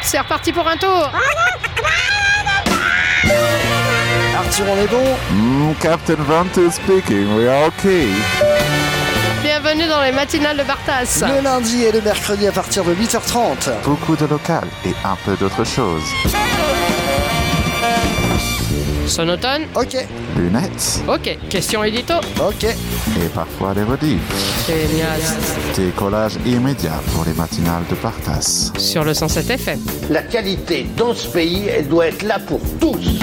C'est reparti pour un tour. Arthur, on est bon? Captain Vante speaking, we are okay. Bienvenue dans les matinales de Bartas. Le lundi et le mercredi à partir de 8h30. Beaucoup de local et un peu d'autre chose. Sonotone. Ok, Lunettes Ok. Question édito. ok. et parfois des rediffs. Génial. Décollage immédiat pour les matinales de Bartas. Sur le 107 FM. La qualité dans ce pays, elle doit être là pour tous.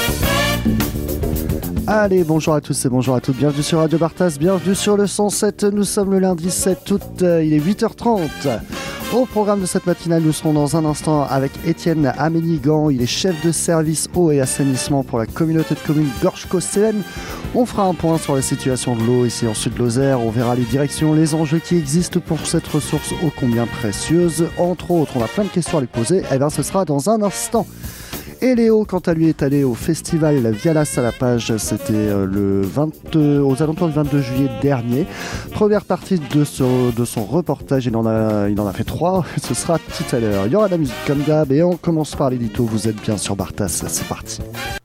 Allez, bonjour à tous et bonjour à toutes, bienvenue sur Radio Bartas, bienvenue sur le 107, nous sommes le lundi 7 août, il est 8h30. Au programme de cette matinale, nous serons dans un instant avec Étienne Aménigan, il est chef de service eau et assainissement pour la communauté de communes Gorge-Causse-Célène. On fera un point sur la situation de l'eau ici en Sud-Lozère, on verra les directions, les enjeux qui existent pour cette ressource ô combien précieuse. Entre autres, on a plein de questions à lui poser, et bien ce sera dans un instant. Et Léo, quant à lui, est allé au festival Vialas à la Page, c'était aux alentours du 22 juillet dernier. Première partie de son reportage, il en a fait 3, ce sera tout à l'heure. Il y aura de la musique comme d'hab et on commence par l'édito, vous êtes bien sur Bartas, c'est parti.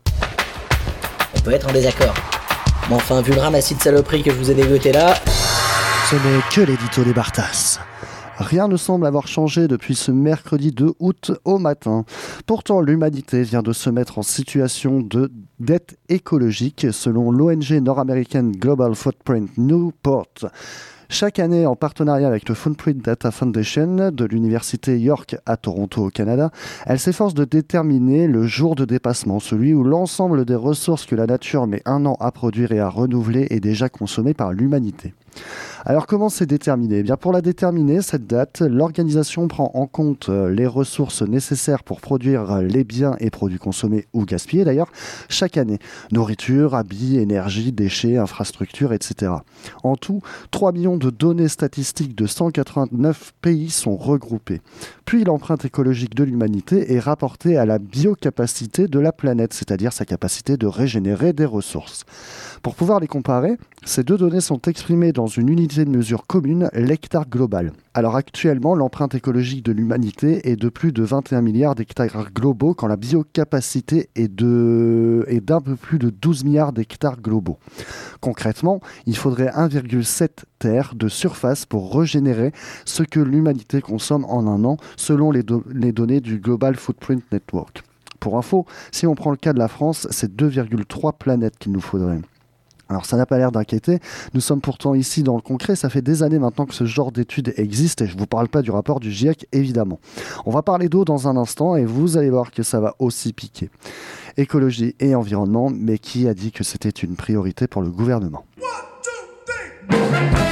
On peut être en désaccord. Mais enfin, vu le ramassis de saloperies que je vous ai dégoté là... Ce n'est que l'édito des Bartas. Rien ne semble avoir changé depuis ce mercredi 2 août au matin. Pourtant, l'humanité vient de se mettre en situation de dette écologique selon l'ONG nord-américaine Global Footprint Newport. Chaque année, en partenariat avec le Footprint Data Foundation de l'Université York à Toronto au Canada, elle s'efforce de déterminer le jour de dépassement, celui où l'ensemble des ressources que la nature met un an à produire et à renouveler est déjà consommée par l'humanité. Alors comment c'est déterminé ? Eh bien, pour la déterminer, cette date, l'organisation prend en compte les ressources nécessaires pour produire les biens et produits consommés ou gaspillés d'ailleurs chaque année. Nourriture, habits, énergie, déchets, infrastructures, etc. En tout, 3 millions de données statistiques de 189 pays sont regroupées. Puis l'empreinte écologique de l'humanité est rapportée à la biocapacité de la planète, c'est-à-dire sa capacité de régénérer des ressources. Pour pouvoir les comparer, ces deux données sont exprimées dans une unité de mesure commune, l'hectare global. Alors actuellement, l'empreinte écologique de l'humanité est de plus de 21 milliards d'hectares globaux, quand la biocapacité est d'un peu plus de 12 milliards d'hectares globaux. Concrètement, il faudrait 1,7 terres de surface pour régénérer ce que l'humanité consomme en un an, selon les données du Global Footprint Network. Pour info, si on prend le cas de la France, c'est 2,3 planètes qu'il nous faudrait. Alors ça n'a pas l'air d'inquiéter, nous sommes pourtant ici dans le concret, ça fait des années maintenant que ce genre d'études existe et je ne vous parle pas du rapport du GIEC évidemment. On va parler d'eau dans un instant et vous allez voir que ça va aussi piquer. Écologie et environnement, mais qui a dit que c'était une priorité pour le gouvernement ? 1, 2, 3.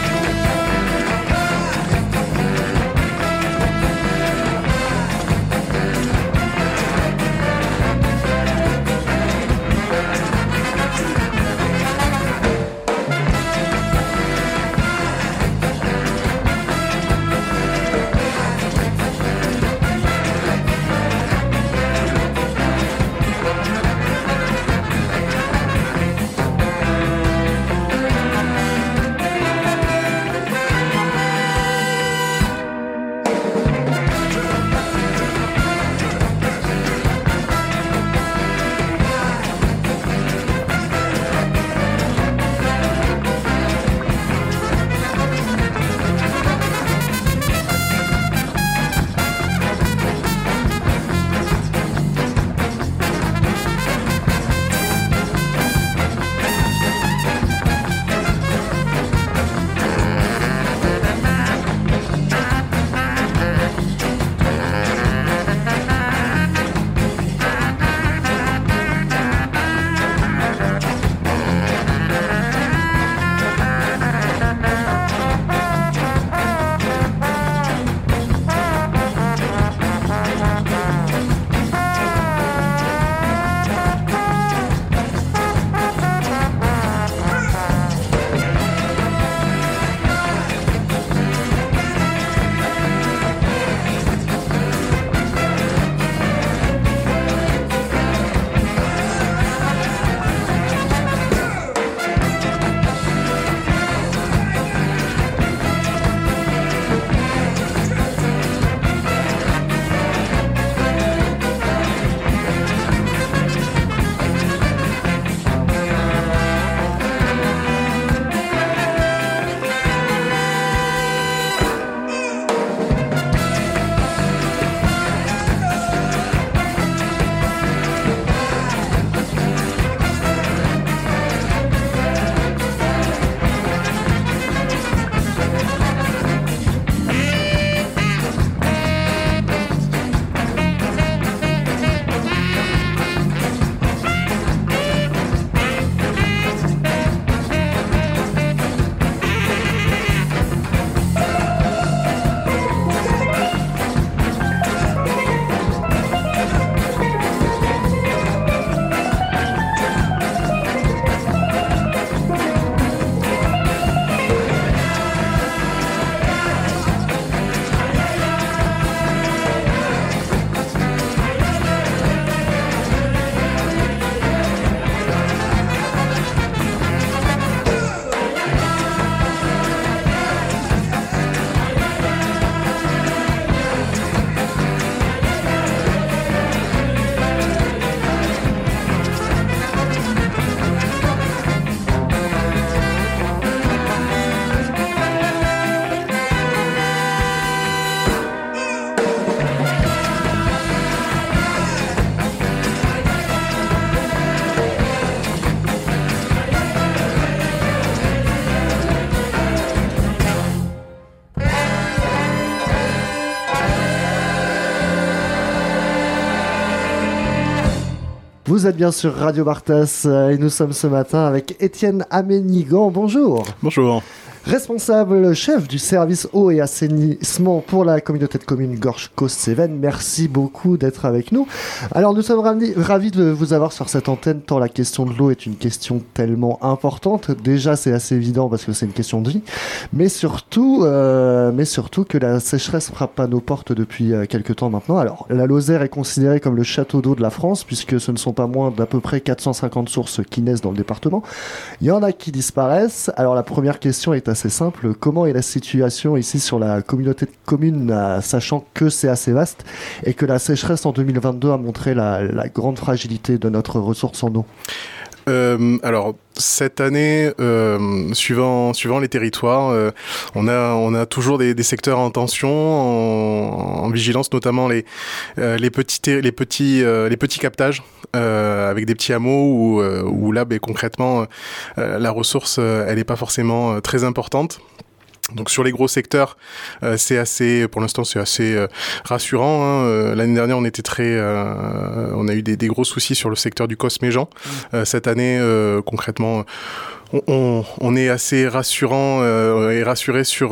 Vous êtes bien sur Radio Bartas et nous sommes ce matin avec Étienne Aménigan. Bonjour. Bonjour. Responsable chef du service eau et assainissement pour la communauté de communes Gorge-Causse-Cévennes, merci beaucoup d'être avec nous. Alors nous sommes ravis de vous avoir sur cette antenne tant la question de l'eau est une question tellement importante. Déjà c'est assez évident parce que c'est une question de vie, mais surtout que la sécheresse frappe à nos portes depuis quelques temps maintenant. Alors la Lozère est considérée comme le château d'eau de la France puisque ce ne sont pas moins d'à peu près 450 sources qui naissent dans le département. Il y en a qui disparaissent. Alors la première question est assez simple. Comment est la situation ici sur la communauté de communes, sachant que c'est assez vaste et que la sécheresse en 2022 a montré la grande fragilité de notre ressource en eau? Alors cette année, suivant les territoires, on a toujours des secteurs en tension, en vigilance, notamment les petits captages avec des petits hameaux où là, concrètement, la ressource, elle n'est pas forcément très importante. Donc sur les gros secteurs, pour l'instant c'est assez rassurant. Hein. L'année dernière on a eu des gros soucis sur le secteur du Cosméjean. Cette année concrètement on est assez rassurant et rassuré sur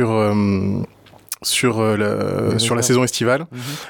la saison estivale.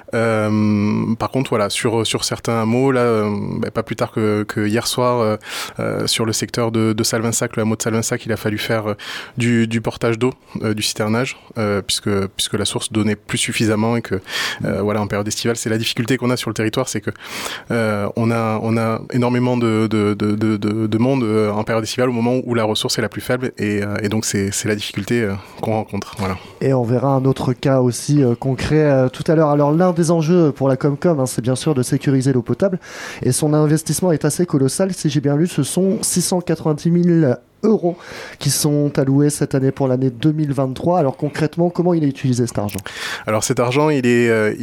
Par contre, voilà, sur certains hameaux, là, pas plus tard que hier soir, sur le secteur de Salvinsac, le hameau de Salvinsac, il a fallu faire du portage d'eau, du citernage, puisque la source donnait plus suffisamment et que, voilà, en période estivale, c'est la difficulté qu'on a sur le territoire, c'est que on a énormément de monde en période estivale au moment où la ressource est la plus faible, et donc c'est la difficulté qu'on rencontre. Voilà. Et on verra un autre cas aussi concret tout à l'heure. Alors l'un des enjeux pour la Comcom, c'est bien sûr de sécuriser l'eau potable et son investissement est assez colossal. Si j'ai bien lu, ce sont 690 000 euros qui sont alloués cette année pour l'année 2023. Alors concrètement, comment il est utilisé cet argent? Alors cet argent, il est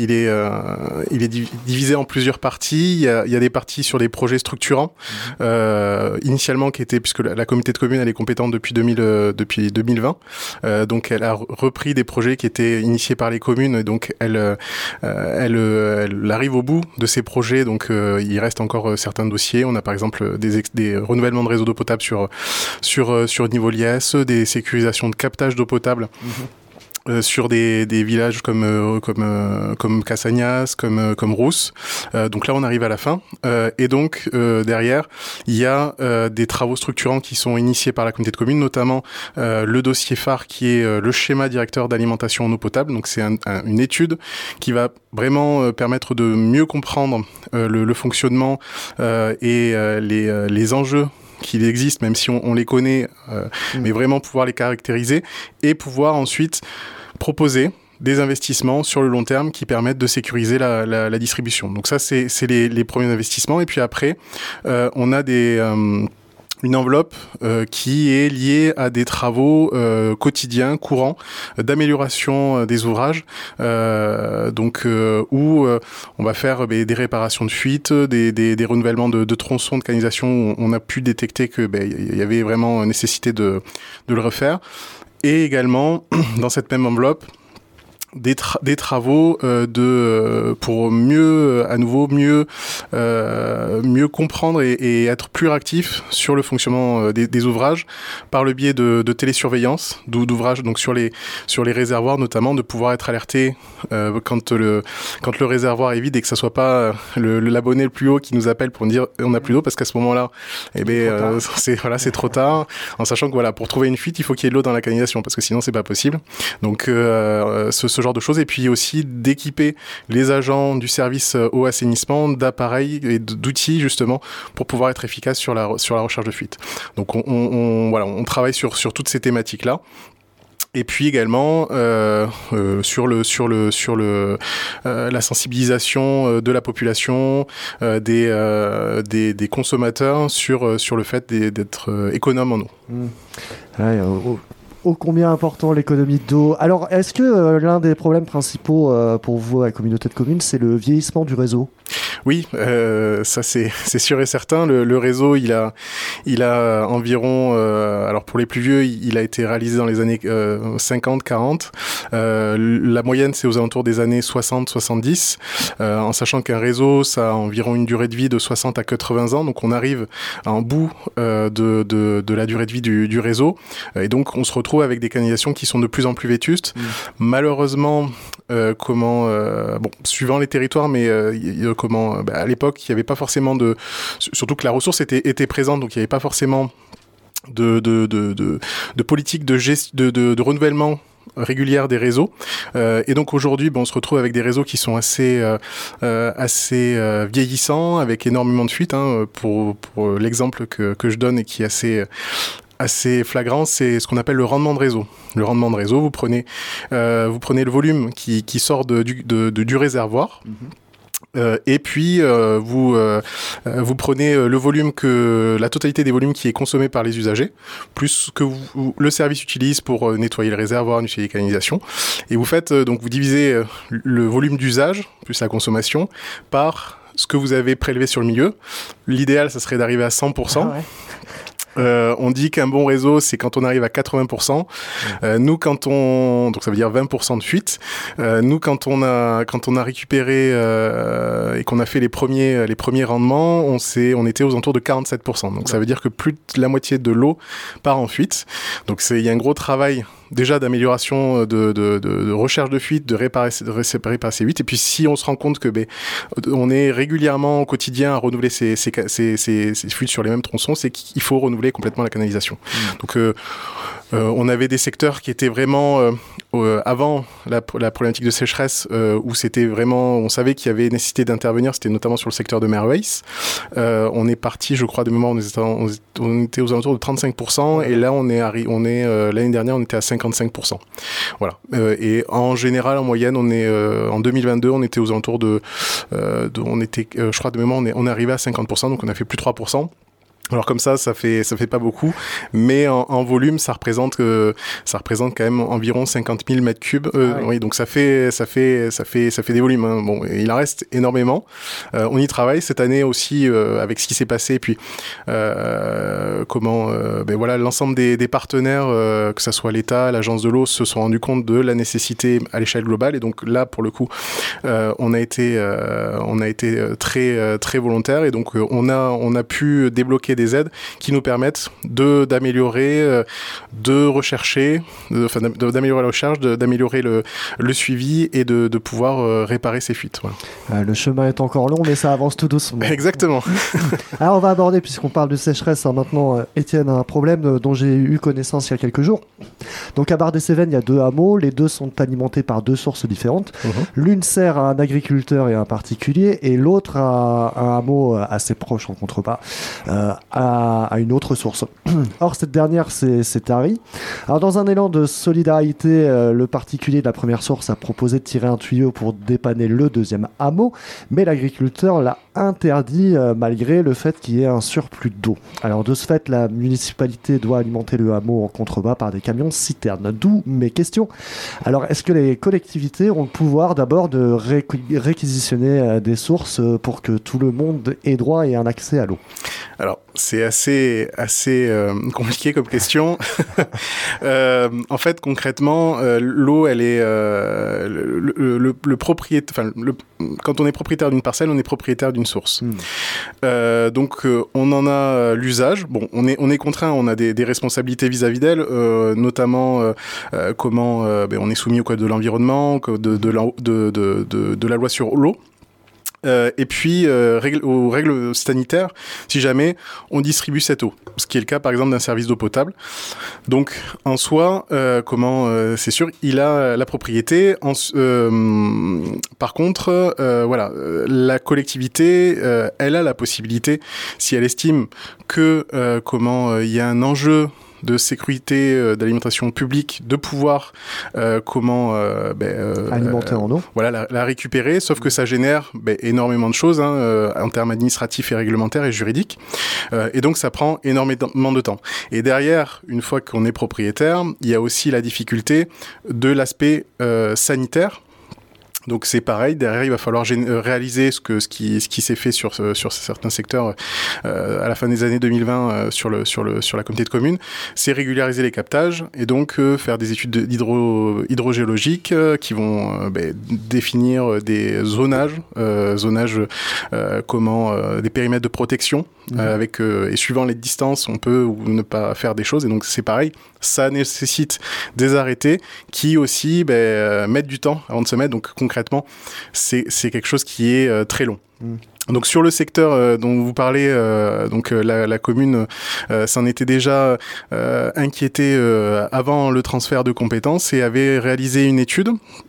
divisé en plusieurs parties. Il y a des parties sur des projets structurants, initialement puisque la communauté de communes elle est compétente depuis 2020. Donc elle a repris des projets qui étaient initiés par les communes. Et donc elle arrive au bout de ces projets. Donc il reste encore certains dossiers. On a par exemple des renouvellements de réseaux d'eau potable sur niveau l'IAS, des sécurisations de captage d'eau potable. Sur des villages comme Cassagnas, comme Rousse. Donc là, on arrive à la fin. Et donc, derrière, il y a des travaux structurants qui sont initiés par la communauté de communes, notamment le dossier phare qui est le schéma directeur d'alimentation en eau potable. Donc, c'est une étude qui va vraiment permettre de mieux comprendre le fonctionnement et les enjeux qu'il existe, même si on les connaît, mais vraiment pouvoir les caractériser et pouvoir ensuite proposer des investissements sur le long terme qui permettent de sécuriser la distribution. Donc ça, c'est les premiers investissements. Et puis après, on a une enveloppe qui est liée à des travaux quotidiens, courants, d'amélioration des ouvrages, où on va faire des réparations de fuites, des renouvellements de tronçons de canalisation où on a pu détecter que il y avait vraiment nécessité de le refaire. Et également, dans cette même enveloppe, des travaux pour mieux comprendre et être plus réactif sur le fonctionnement des ouvrages par le biais de télésurveillance d'ouvrages, donc sur les réservoirs notamment, de pouvoir être alerté quand le réservoir est vide et que ça soit pas l'abonné le plus haut qui nous appelle pour nous dire on n'a plus d'eau, parce qu'à ce moment-là c'est trop tard, en sachant que pour trouver une fuite il faut qu'il y ait de l'eau dans la canalisation, parce que sinon c'est pas possible. Donc ce genre de choses, et puis aussi d'équiper les agents du service eau assainissement d'appareils et d'outils justement pour pouvoir être efficace sur la recherche de fuite. Donc on travaille sur toutes ces thématiques là. Et puis également sur la sensibilisation de la population, des consommateurs sur le fait d'être économe en eau. Ouais, ô combien important l'économie d'eau. Alors, est-ce que l'un des problèmes principaux pour vous, à la communauté de communes, c'est le vieillissement du réseau ? Oui, ça c'est sûr et certain. Le réseau, il a environ, alors pour les plus vieux, il a été réalisé dans les années 50-40. La moyenne, c'est aux alentours des années 60-70, en sachant qu'un réseau, ça a environ une durée de vie de 60 à 80 ans. Donc on arrive à un bout de la durée de vie du réseau. Et donc on se retrouve avec des canalisations qui sont de plus en plus vétustes. Malheureusement, suivant les territoires, mais à l'époque, il n'y avait pas forcément surtout que la ressource était présente, donc il n'y avait pas forcément de politique de renouvellement régulière des réseaux, et donc aujourd'hui on se retrouve avec des réseaux qui sont assez vieillissants, avec énormément de fuites, pour l'exemple que je donne et qui est assez flagrant, c'est ce qu'on appelle le rendement de réseau. Le rendement de réseau, vous prenez le volume qui sort du réservoir. Et puis vous prenez le volume la totalité des volumes qui est consommé par les usagers, plus que le service utilise pour nettoyer le réservoir, nettoyer les canalisations, et vous faites donc vous divisez le volume d'usage plus la consommation par ce que vous avez prélevé sur le milieu. L'idéal, ça serait d'arriver à 100%. Ah ouais. On dit qu'un bon réseau, c'est quand on arrive à 80%. Nous, donc ça veut dire 20% de fuite. Nous, quand on a récupéré et qu'on a fait les premiers rendements, on était aux alentours de 47%. Donc ça veut dire que plus de la moitié de l'eau part en fuite. Donc il y a un gros travail déjà d'amélioration, de recherche de fuite, de réparer ces fuites. Et puis si on se rend compte que on est régulièrement au quotidien à renouveler ces fuites sur les mêmes tronçons, c'est qu'il faut renouveler complètement la canalisation. Donc on avait des secteurs qui étaient vraiment avant la problématique de sécheresse, où c'était vraiment, on savait qu'il y avait nécessité d'intervenir. C'était notamment sur le secteur de Merweis. On est parti, je crois, de mémoire, on était aux alentours de 35%, et là l'année dernière on était à 55%. Voilà. Et en général, en moyenne, en 2022, on était aux alentours je crois de mémoire, on est arrivé à 50%, donc on a fait plus de 3%. Alors comme ça fait pas beaucoup, mais en volume, ça représente quand même environ 50 000 mètres cubes. Oui, donc ça fait des volumes. Hein. Bon, il en reste énormément. On y travaille cette année aussi avec ce qui s'est passé. Puis l'ensemble des partenaires, que ça soit l'État, l'agence de l'eau, se sont rendus compte de la nécessité à l'échelle globale. Et donc là, pour le coup, on a été très très volontaire, et donc on a pu débloquer des aides qui nous permettent d'améliorer, de rechercher, d'améliorer la recherche, d'améliorer le suivi et de pouvoir réparer ces fuites. Voilà. Le chemin est encore long, mais ça avance tout doucement. Exactement. Alors on va aborder, puisqu'on parle de sécheresse, maintenant, Étienne, un problème dont j'ai eu connaissance il y a quelques jours. Donc à Bar-des-Cévennes, il y a 2 hameaux. Les 2 sont alimentés par 2 sources différentes. L'une sert à un agriculteur et à un particulier, et l'autre à un hameau assez proche en contrebas, à une autre source. Or, cette dernière s'est tarie. Alors, dans un élan de solidarité, le particulier de la première source a proposé de tirer un tuyau pour dépanner le deuxième hameau, mais l'agriculteur l'a interdit malgré le fait qu'il y ait un surplus d'eau. Alors, de ce fait, la municipalité doit alimenter le hameau en contrebas par des camions citernes. D'où mes questions. Alors, est-ce que les collectivités ont le pouvoir d'abord de réquisitionner des sources pour que tout le monde ait droit et un accès à l'eau? Alors, c'est assez compliqué comme question. En fait, concrètement, l'eau, elle est le propriétaire. Quand on est propriétaire d'une parcelle, on est propriétaire d'une source. Donc, on en a l'usage. Bon, on est contraint. On a des responsabilités vis-à-vis d'elle, notamment comment on est soumis au code de l'environnement, de la loi sur l'eau. Et puis aux règles sanitaires, si jamais on distribue cette eau, ce qui est le cas par exemple d'un service d'eau potable. Donc en soi, c'est sûr, il a la propriété. Par contre, la collectivité, elle a la possibilité, si elle estime que il y a un enjeu de sécurité d'alimentation publique, de pouvoir alimenter en eau. Voilà, la récupérer, sauf que ça génère énormément de choses en termes administratifs et réglementaires et juridiques. Et donc ça prend énormément de temps. Et derrière, une fois qu'on est propriétaire, il y a aussi la difficulté de l'aspect sanitaire. Donc c'est pareil, derrière il va falloir réaliser ce qui s'est fait sur certains secteurs à la fin des années 2020 sur la communauté de communes, c'est régulariser les captages et donc faire des études hydrogéologiques qui vont définir des zonages, des périmètres de protection avec et suivant les distances on peut ou ne pas faire des choses, et donc c'est pareil, ça nécessite des arrêtés qui aussi mettent du temps avant de se mettre. Donc concrètement, c'est quelque chose qui est très long. Donc sur le secteur dont vous parlez, la commune s'en était déjà inquiétée avant le transfert de compétences et avait réalisé une étude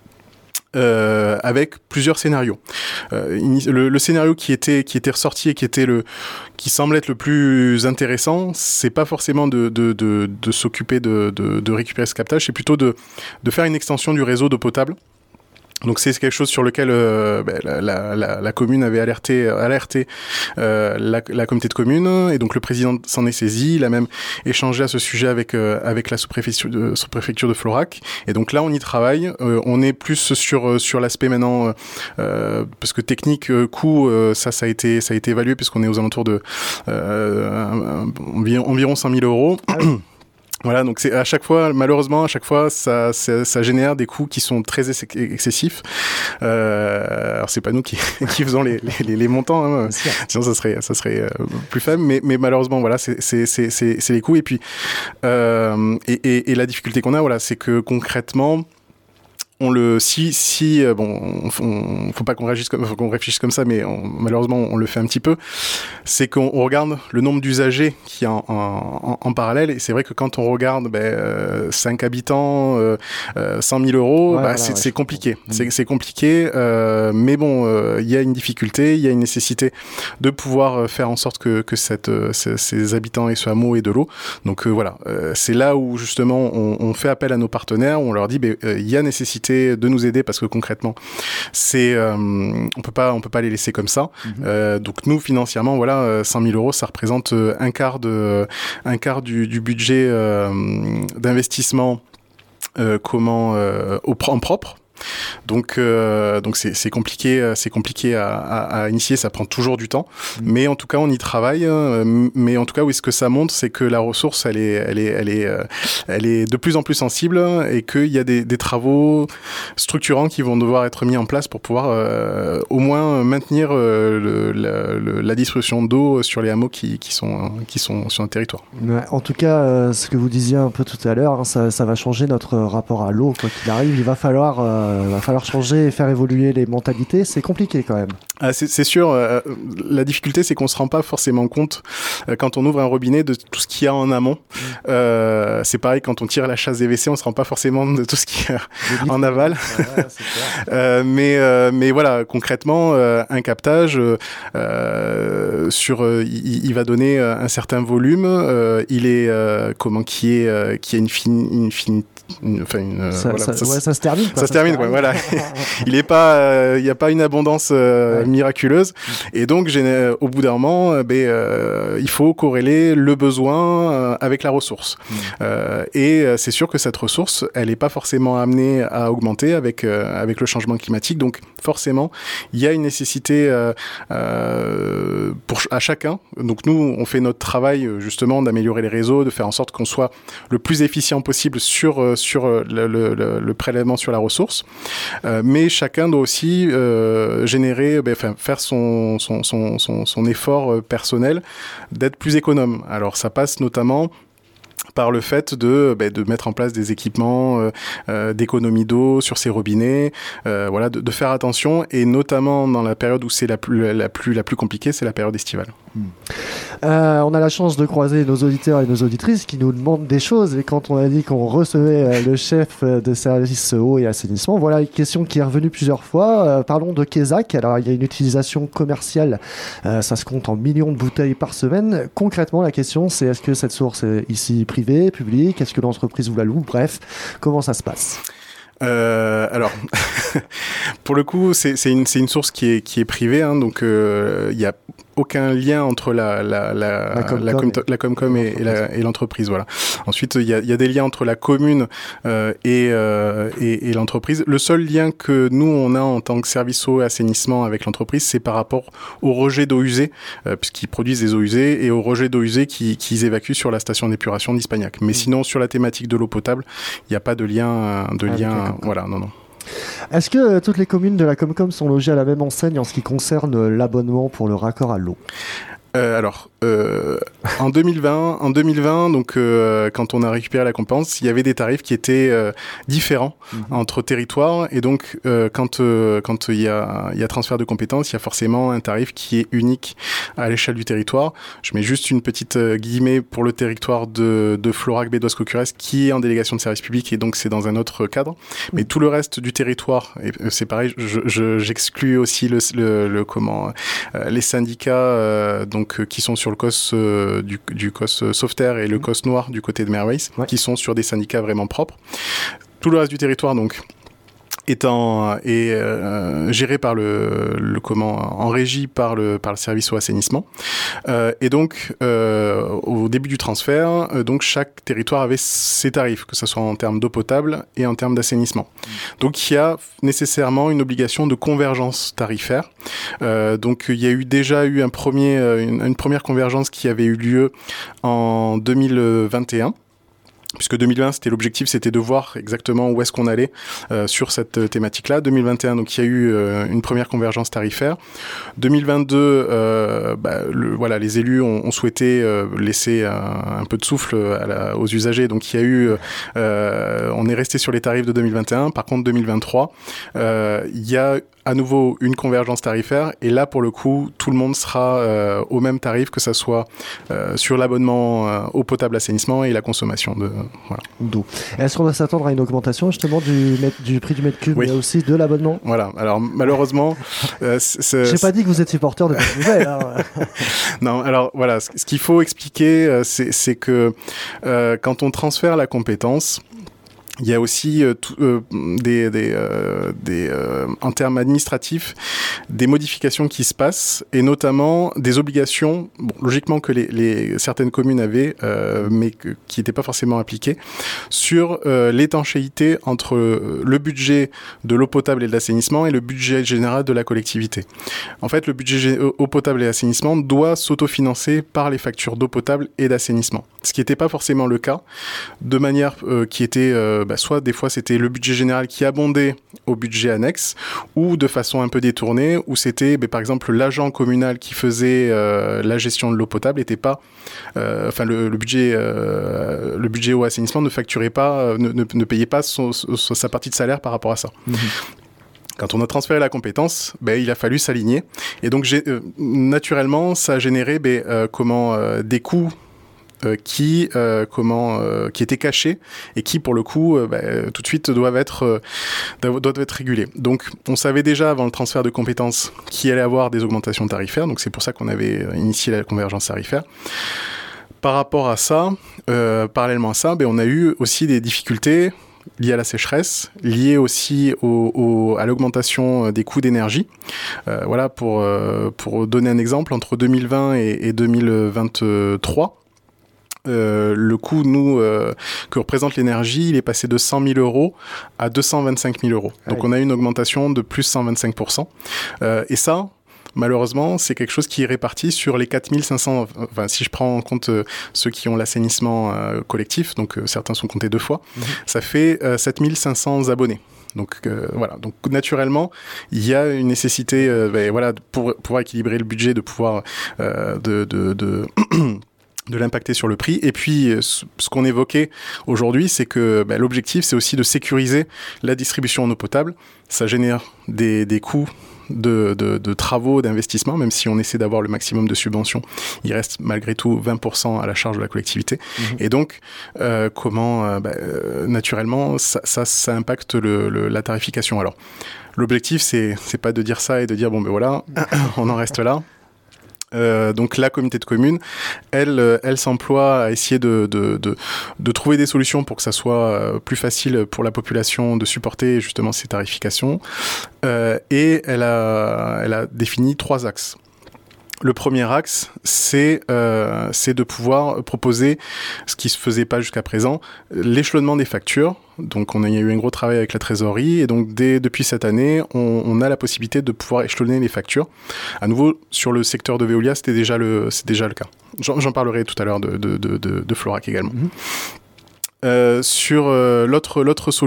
avec plusieurs scénarios. Le scénario qui était ressorti et qui semble être le plus intéressant, c'est pas forcément de s'occuper de récupérer ce captage, c'est plutôt de faire une extension du réseau d'eau potable. Donc c'est quelque chose sur lequel la commune avait alerté la communauté de communes, et donc le président s'en est saisi. Il a même échangé à ce sujet avec la sous-préfecture de Florac. Et donc là on y travaille. On est plus sur l'aspect maintenant parce que technique coût ça a été évalué puisqu'on est aux alentours de environ 100 000 euros. Voilà, donc c'est malheureusement, ça génère des coûts qui sont très excessifs. Alors c'est pas nous qui faisons les montants, hein. Sinon ça serait plus faible, mais malheureusement voilà, c'est les coûts. Et puis et la difficulté qu'on a, voilà, c'est que concrètement, faut pas qu'on réfléchisse comme ça, mais malheureusement on le fait un petit peu. C'est qu'on regarde le nombre d'usagers qui est en parallèle, et c'est vrai que quand on regarde 5 habitants, 100 000 euros, c'est compliqué. C'est compliqué, mais bon, il y a une difficulté, il y a une nécessité de pouvoir faire en sorte que ces habitants et ce hameau aient de l'eau. Donc voilà, c'est là où justement on fait appel à nos partenaires, on leur dit il y a nécessité de nous aider parce que concrètement on peut pas les laisser comme ça. Donc nous financièrement, voilà, 100 000 euros, ça représente un quart du budget d'investissement en propre. Donc c'est compliqué à initier, ça prend toujours du temps, mais en tout cas on y travaille. Mais en tout cas, oui, ce que ça montre, c'est que la ressource elle est de plus en plus sensible, et qu'il y a des travaux structurants qui vont devoir être mis en place pour pouvoir au moins maintenir la distribution d'eau sur les hameaux qui sont sur un territoire. Ouais, en tout cas, ce que vous disiez un peu tout à l'heure, hein, ça va changer notre rapport à l'eau, quoi qu'il arrive. Il va falloir changer et faire évoluer les mentalités. C'est compliqué quand même. C'est sûr. La difficulté, c'est qu'on se rend pas forcément compte quand on ouvre un robinet de tout ce qu'il y a en amont. C'est pareil quand on tire la chasse des WC, on se rend pas forcément de tout ce qu'il y a en aval. Ouais, c'est clair. Mais voilà, concrètement, un captage il va donner un certain volume. Il est qui a une ça se termine. Ça se termine, quoi. Voilà. Il n'y a pas une abondance miraculeuse, et donc au bout d'un moment, il faut corréler le besoin avec la ressource. Et c'est sûr que cette ressource, elle n'est pas forcément amenée à augmenter avec le changement climatique. Donc forcément, il y a une nécessité à chacun. Donc nous, on fait notre travail justement d'améliorer les réseaux, de faire en sorte qu'on soit le plus efficient possible sur le prélèvement sur la ressource, mais chacun doit aussi faire son effort personnel d'être plus économe. Alors ça passe notamment par le fait de mettre en place des équipements d'économie d'eau sur ces robinets, de faire attention, et notamment dans la période où c'est la plus compliquée, c'est la période estivale. On a la chance de croiser nos auditeurs et nos auditrices qui nous demandent des choses, et quand on a dit qu'on recevait le chef de service eau et assainissement, voilà une question qui est revenue plusieurs fois. Parlons de Quézac. Alors il y a une utilisation commerciale, ça se compte en millions de bouteilles par semaine. Concrètement, la question c'est, est-ce que cette source est ici privée, publique, est-ce que l'entreprise vous la loue, bref, comment ça se passe? Alors, pour le coup, c'est une source qui est privée, hein, donc il y a aucun lien entre la Comcom et l'entreprise. Voilà. Ensuite, il y a des liens entre la commune et l'entreprise. Le seul lien que nous, on a en tant que service eau et assainissement avec l'entreprise, c'est par rapport au rejet d'eau usée, puisqu'ils produisent des eaux usées, et au rejet d'eau usée qu'ils évacuent sur la station d'épuration d'Hispagnac. Mais sinon, sur la thématique de l'eau potable, il n'y a pas de lien. Voilà, non. Est-ce que toutes les communes de la Comcom sont logées à la même enseigne en ce qui concerne l'abonnement pour le raccord à l'eau ? En 2020, donc quand on a récupéré la compétence, il y avait des tarifs qui étaient différents entre territoires, et donc quand il y a transfert de compétences, il y a forcément un tarif qui est unique à l'échelle du territoire. Je mets juste une petite guillemets pour le territoire de Florac, Bédoise, Caucurès, qui est en délégation de service public, et donc c'est dans un autre cadre. Mais tout le reste du territoire, et c'est pareil, j'exclus aussi les syndicats qui sont sur le COS du COS Sauveterre et le COS Noir du côté de Merveille, qui sont sur des syndicats vraiment propres. Tout le reste du territoire, donc, géré par en régie par le service au assainissement, et donc au début du transfert, donc chaque territoire avait ses tarifs, que ce soit en termes d'eau potable et en termes d'assainissement. Donc il y a nécessairement une obligation de convergence tarifaire. Donc il y a déjà eu une première convergence qui avait eu lieu en 2021. Puisque 2020, c'était de voir exactement où est-ce qu'on allait sur cette thématique-là. 2021, donc il y a eu une première convergence tarifaire. 2022, les élus ont souhaité laisser un peu de souffle aux usagers. Donc il y a eu, on est resté sur les tarifs de 2021. Par contre, 2023, il y a à nouveau une convergence tarifaire, et là pour le coup tout le monde sera au même tarif, que ça soit sur l'abonnement eau potable, assainissement et la consommation d'eau. Est-ce qu'on doit s'attendre à une augmentation justement du prix du mètre cube, mais aussi de l'abonnement ? Voilà, alors malheureusement j'ai pas dit que vous êtes supporter de cette nouvelle. Non, alors voilà, ce qu'il faut expliquer, c'est que quand on transfère la compétence, il y a aussi en termes administratifs des modifications qui se passent, et notamment des obligations, logiquement que certaines communes avaient, mais qui n'étaient pas forcément appliquées, sur l'étanchéité entre le budget de l'eau potable et de l'assainissement et le budget général de la collectivité. En fait, le budget eau potable et assainissement doit s'autofinancer par les factures d'eau potable et d'assainissement, ce qui n'était pas forcément le cas, de manière qui était soit des fois c'était le budget général qui abondait au budget annexe, ou de façon un peu détournée, où c'était par exemple l'agent communal qui faisait la gestion de l'eau potable n'était pas, le budget au assainissement ne facturait pas, ne payait pas sa partie de salaire par rapport à ça. Quand on a transféré la compétence, il a fallu s'aligner, et donc naturellement ça a généré des coûts qui étaient cachés, et qui pour le coup tout de suite doivent être régulés. Donc on savait déjà avant le transfert de compétences qu'il allait avoir des augmentations tarifaires, donc c'est pour ça qu'on avait initié la convergence tarifaire. Par rapport à ça, parallèlement à ça, on a eu aussi des difficultés liées à la sécheresse, liées aussi à l'augmentation des coûts d'énergie. Pour donner un exemple, entre 2020 et 2023, le coût que représente l'énergie, il est passé de 100 000 euros à 225 000 euros. Donc on a eu une augmentation de plus 125%. Et ça, malheureusement, c'est quelque chose qui est réparti sur les 4500, si je prends en compte ceux qui ont l'assainissement collectif, donc certains sont comptés 2 fois, ça fait 7500 abonnés. Donc donc naturellement, il y a une nécessité pour pouvoir équilibrer le budget, de pouvoir de l'impacter sur le prix. Et puis, ce qu'on évoquait aujourd'hui, c'est que l'objectif, c'est aussi de sécuriser la distribution en eau potable. Ça génère des coûts de travaux, d'investissement, même si on essaie d'avoir le maximum de subventions, il reste malgré tout 20% à la charge de la collectivité. Et donc, naturellement, ça impacte la tarification. Alors, l'objectif, c'est pas de dire ça et de dire, on en reste là. Donc la communauté de communes, elle s'emploie à essayer de trouver des solutions pour que ça soit plus facile pour la population de supporter justement ces tarifications. Et elle a défini 3 axes. Le premier axe, c'est de pouvoir proposer ce qui se faisait pas jusqu'à présent, l'échelonnement des factures. Donc, il y a eu un gros travail avec la trésorerie et donc depuis cette année, on a la possibilité de pouvoir échelonner les factures. À nouveau, sur le secteur de Veolia, c'est déjà le cas. J'en parlerai tout à l'heure de Florac également. Sur l'autre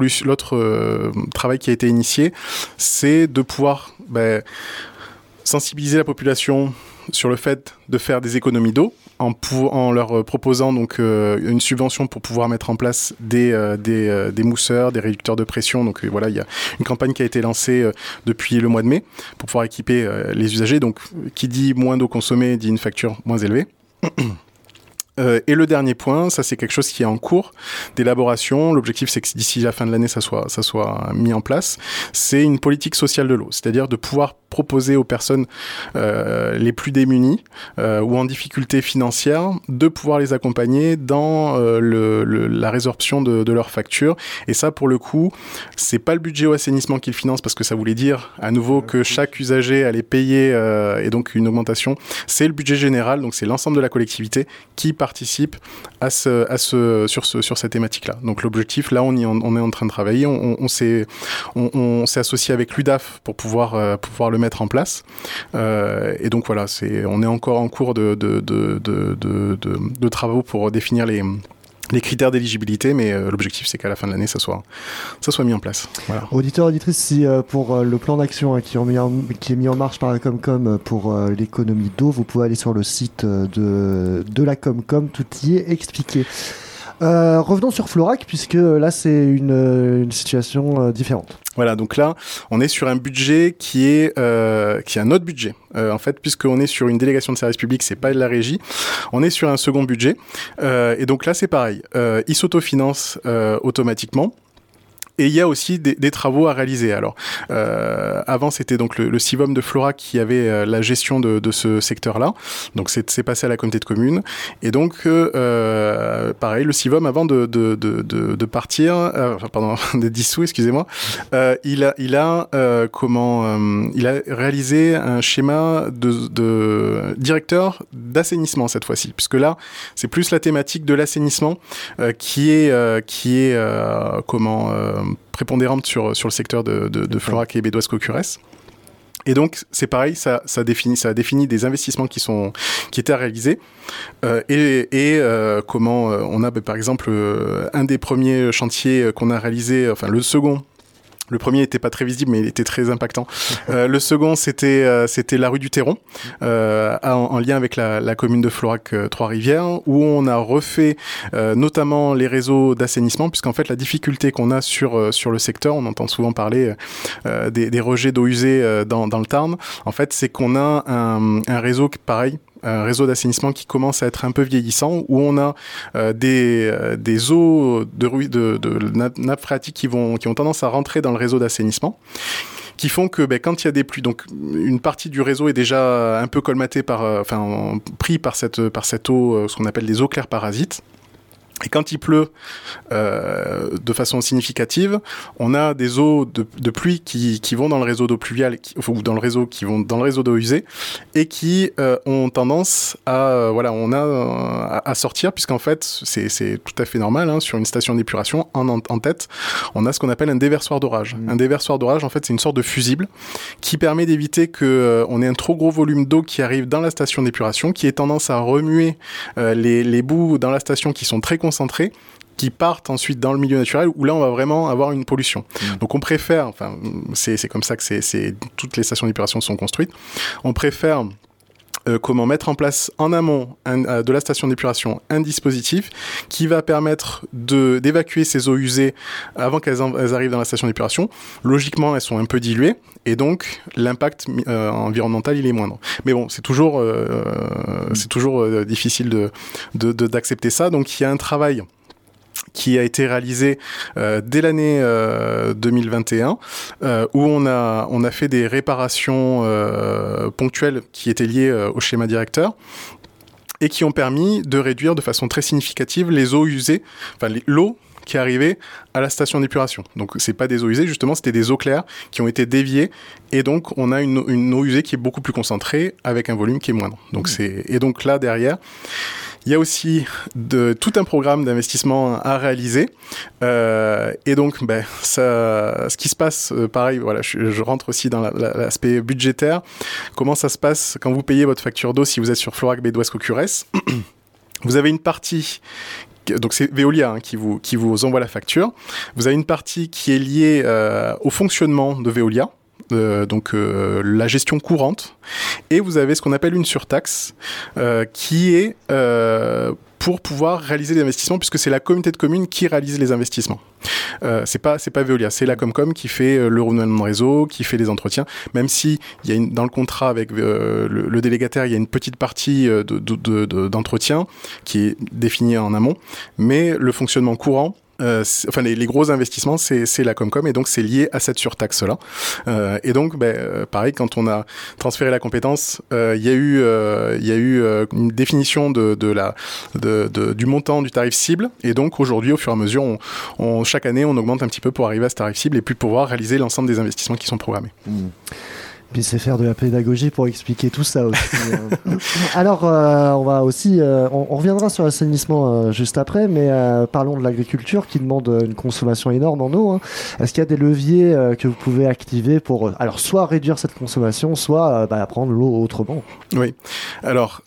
travail qui a été initié, c'est de pouvoir sensibiliser la population sur le fait de faire des économies d'eau en leur proposant donc une subvention pour pouvoir mettre en place des mousseurs, des réducteurs de pression. Donc voilà, il y a une campagne qui a été lancée depuis le mois de mai pour pouvoir équiper les usagers. Donc qui dit moins d'eau consommée dit une facture moins élevée. Et le dernier point, ça c'est quelque chose qui est en cours d'élaboration. L'objectif c'est que d'ici la fin de l'année ça soit mis en place. C'est une politique sociale de l'eau, c'est-à-dire de pouvoir proposer aux personnes les plus démunies ou en difficulté financière de pouvoir les accompagner dans la résorption de leurs factures. Et ça pour le coup, c'est pas le budget au assainissement qui le finance parce que ça voulait dire à nouveau que chaque usager allait payer et donc une augmentation. C'est le budget général, donc c'est l'ensemble de la collectivité qui participe sur cette thématique-là. Donc l'objectif, là, on est en train de travailler. On s'est associé avec l'UDAF pour pouvoir le mettre en place. Et donc voilà, on est encore en cours de travaux pour définir les critères d'éligibilité, mais l'objectif c'est qu'à la fin de l'année ça soit mis en place. Voilà. Auditeurs, auditrices, si pour le plan d'action qui est mis en marche par la Comcom pour l'économie d'eau, vous pouvez aller sur le site de la Comcom, tout y est expliqué. Revenons sur Florac, puisque là c'est une situation différente. Voilà, donc là, on est sur un budget qui est un autre budget. En fait, puisqu'on est sur une délégation de service public, c'est pas de la régie. On est sur un second budget. Et donc là, c'est pareil. Il s'autofinance automatiquement. Et il y a aussi des travaux à réaliser. Alors, avant, c'était donc le CIVOM de Florac qui avait la gestion de ce secteur-là. Donc, c'est passé à la communauté de communes. Et donc, pareil, le CIVOM, avant de partir, de dissous, excusez-moi, il a réalisé un schéma de directeur d'assainissement cette fois-ci, puisque là, c'est plus la thématique de l'assainissement qui est prépondérante sur le secteur de Florac et Bédoise-Caucurès. Et donc, c'est pareil, ça a défini des investissements qui étaient à réaliser. Comment on a, par exemple, un des premiers chantiers qu'on a réalisé, enfin le second. Le premier n'était pas très visible, mais il était très impactant. Le second, c'était la rue du Théron, en lien avec la commune de Florac Trois-Rivières, où on a refait notamment les réseaux d'assainissement, puisqu'en fait, la difficulté qu'on a sur le secteur, on entend souvent parler des rejets d'eau usée dans le Tarn. En fait, c'est qu'on a un réseau pareil, un réseau d'assainissement qui commence à être un peu vieillissant, où on a des eaux de nappes phréatiques qui ont tendance à rentrer dans le réseau d'assainissement, qui font que quand il y a des pluies, donc une partie du réseau est déjà un peu colmatée pris par cette eau, ce qu'on appelle des eaux claires parasites. Et quand il pleut de façon significative, on a des eaux de pluie qui vont dans le réseau d'eau pluviale, ou dans le réseau qui vont dans le réseau d'eau usée, et qui ont tendance à sortir, puisqu'en fait c'est tout à fait normal, sur une station d'épuration en tête, on a ce qu'on appelle un déversoir d'orage. Un déversoir d'orage, en fait, c'est une sorte de fusible qui permet d'éviter que on ait un trop gros volume d'eau qui arrive dans la station d'épuration, qui ait tendance à remuer les boues dans la station qui sont très concentrés, qui partent ensuite dans le milieu naturel, où là on va vraiment avoir une pollution. Donc on préfère, c'est comme ça que toutes les stations d'épuration sont construites, on préfère comment mettre en place en amont de la station d'épuration un dispositif qui va permettre d'évacuer ces eaux usées avant qu'elles arrivent dans la station d'épuration. Logiquement, elles sont un peu diluées et donc l'impact environnemental il est moindre. Mais bon, c'est toujours difficile d'accepter ça. Donc il y a un travail qui a été réalisé dès l'année 2021, où on a fait des réparations ponctuelles qui étaient liées au schéma directeur et qui ont permis de réduire de façon très significative les eaux usées, l'eau qui arrivaient à la station d'épuration. Donc c'est pas des eaux usées, justement, c'était des eaux claires qui ont été déviées, et donc on a une eau usée qui est beaucoup plus concentrée avec un volume qui est moindre. Donc et donc là derrière, il y a aussi tout un programme d'investissement à réaliser. Et donc, ce qui se passe, pareil, voilà, je rentre aussi dans l'aspect budgétaire. Comment ça se passe quand vous payez votre facture d'eau si vous êtes sur Florac, Bédoise, Cocurès? Vous avez une partie, donc c'est Veolia qui vous envoie la facture. Vous avez une partie qui est liée au fonctionnement de Veolia. Donc la gestion courante, et vous avez ce qu'on appelle une surtaxe qui est pour pouvoir réaliser des investissements, puisque c'est la communauté de communes qui réalise les investissements. C'est pas Veolia, c'est la Comcom qui fait le renouvellement de réseau, qui fait les entretiens, même si il y a dans le contrat avec le délégataire, il y a une petite partie d'entretien qui est définie en amont, mais le fonctionnement courant, les gros investissements, c'est la Comcom, et donc c'est lié à cette surtaxe-là. Et donc, pareil, quand on a transféré la compétence, il y a eu une définition du montant du tarif cible, et donc aujourd'hui, au fur et à mesure, chaque année, on augmente un petit peu pour arriver à ce tarif cible et puis pouvoir réaliser l'ensemble des investissements qui sont programmés. Puis c'est faire de la pédagogie pour expliquer tout ça aussi. Alors, on va aussi, on reviendra sur l'assainissement juste après, mais parlons de l'agriculture qui demande une consommation énorme en eau. Est-ce qu'il y a des leviers que vous pouvez activer pour, alors, soit réduire cette consommation, soit prendre l'eau autrement? Oui. Alors,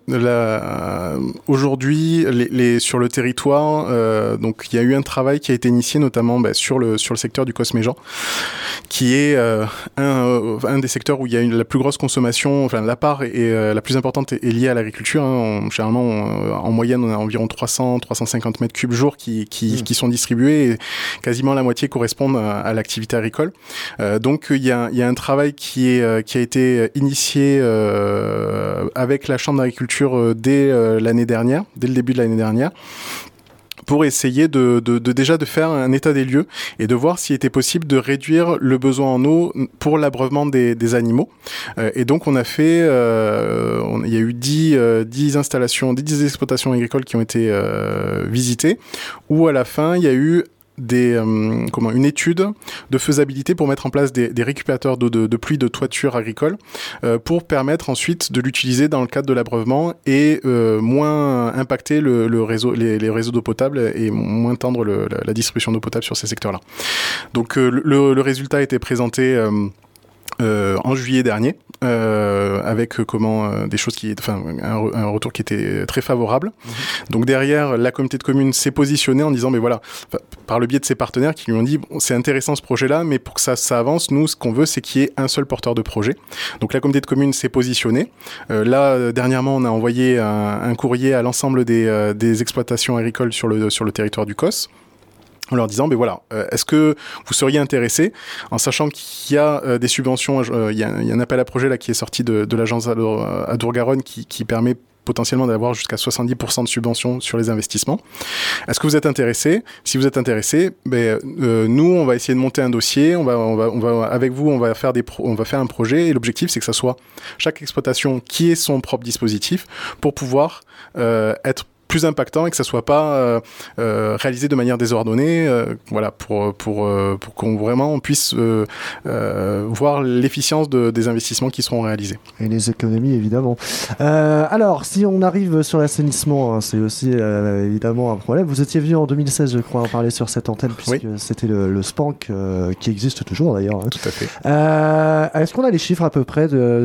aujourd'hui, sur le territoire, donc il y a eu un travail qui a été initié notamment sur le secteur du Cosméjean, qui est un des secteurs où il y a la plus grosse consommation, enfin la part la plus importante est liée à l'agriculture. Généralement, en moyenne, on a environ 300-350 mètres cubes jour qui sont distribués, et quasiment la moitié correspondent à l'activité agricole. Donc il y a un travail qui a été initié avec la Chambre d'agriculture dès le début de l'année dernière, pour essayer déjà de faire un état des lieux et de voir s'il était possible de réduire le besoin en eau pour l'abreuvement des animaux. Et donc on a fait, il y a eu 10 installations, 10 exploitations agricoles qui ont été visitées, où à la fin il y a eu une étude de faisabilité pour mettre en place des récupérateurs d'eau de pluie de toiture agricole, pour permettre ensuite de l'utiliser dans le cadre de l'abreuvement et moins impacter le réseau, les réseaux d'eau potable, et moins tendre la distribution d'eau potable sur ces secteurs-là. Donc le résultat a été présenté en juillet dernier, avec des choses un retour qui était très favorable. Donc derrière, la communauté de communes s'est positionnée en disant, par le biais de ses partenaires qui lui ont dit, c'est intéressant ce projet-là, mais pour que ça avance, nous, ce qu'on veut, c'est qu'il y ait un seul porteur de projet. Donc la communauté de communes s'est positionnée. Dernièrement, on a envoyé un courrier à l'ensemble des exploitations agricoles sur le territoire du COS, en leur disant, est-ce que vous seriez intéressés, en sachant qu'il y a des subventions, il y a un appel à projet là qui est sorti de l'agence Adour-Garonne qui permet potentiellement d'avoir jusqu'à 70% de subventions sur les investissements. Est-ce que vous êtes intéressés? Si vous êtes intéressés, nous, on va essayer de monter un dossier, on va avec vous, on va faire un projet, et l'objectif, c'est que ça soit chaque exploitation qui ait son propre dispositif pour pouvoir être plus impactant, et que ça soit pas réalisé de manière désordonnée, pour qu'on vraiment puisse voir l'efficience des investissements qui seront réalisés. Et les économies, évidemment. Alors, si on arrive sur l'assainissement, c'est aussi évidemment un problème. Vous étiez venu en 2016, je crois, en parler sur cette antenne, puisque c'était le SPANC, qui existe toujours d'ailleurs. Tout à fait. Est-ce qu'on a les chiffres à peu près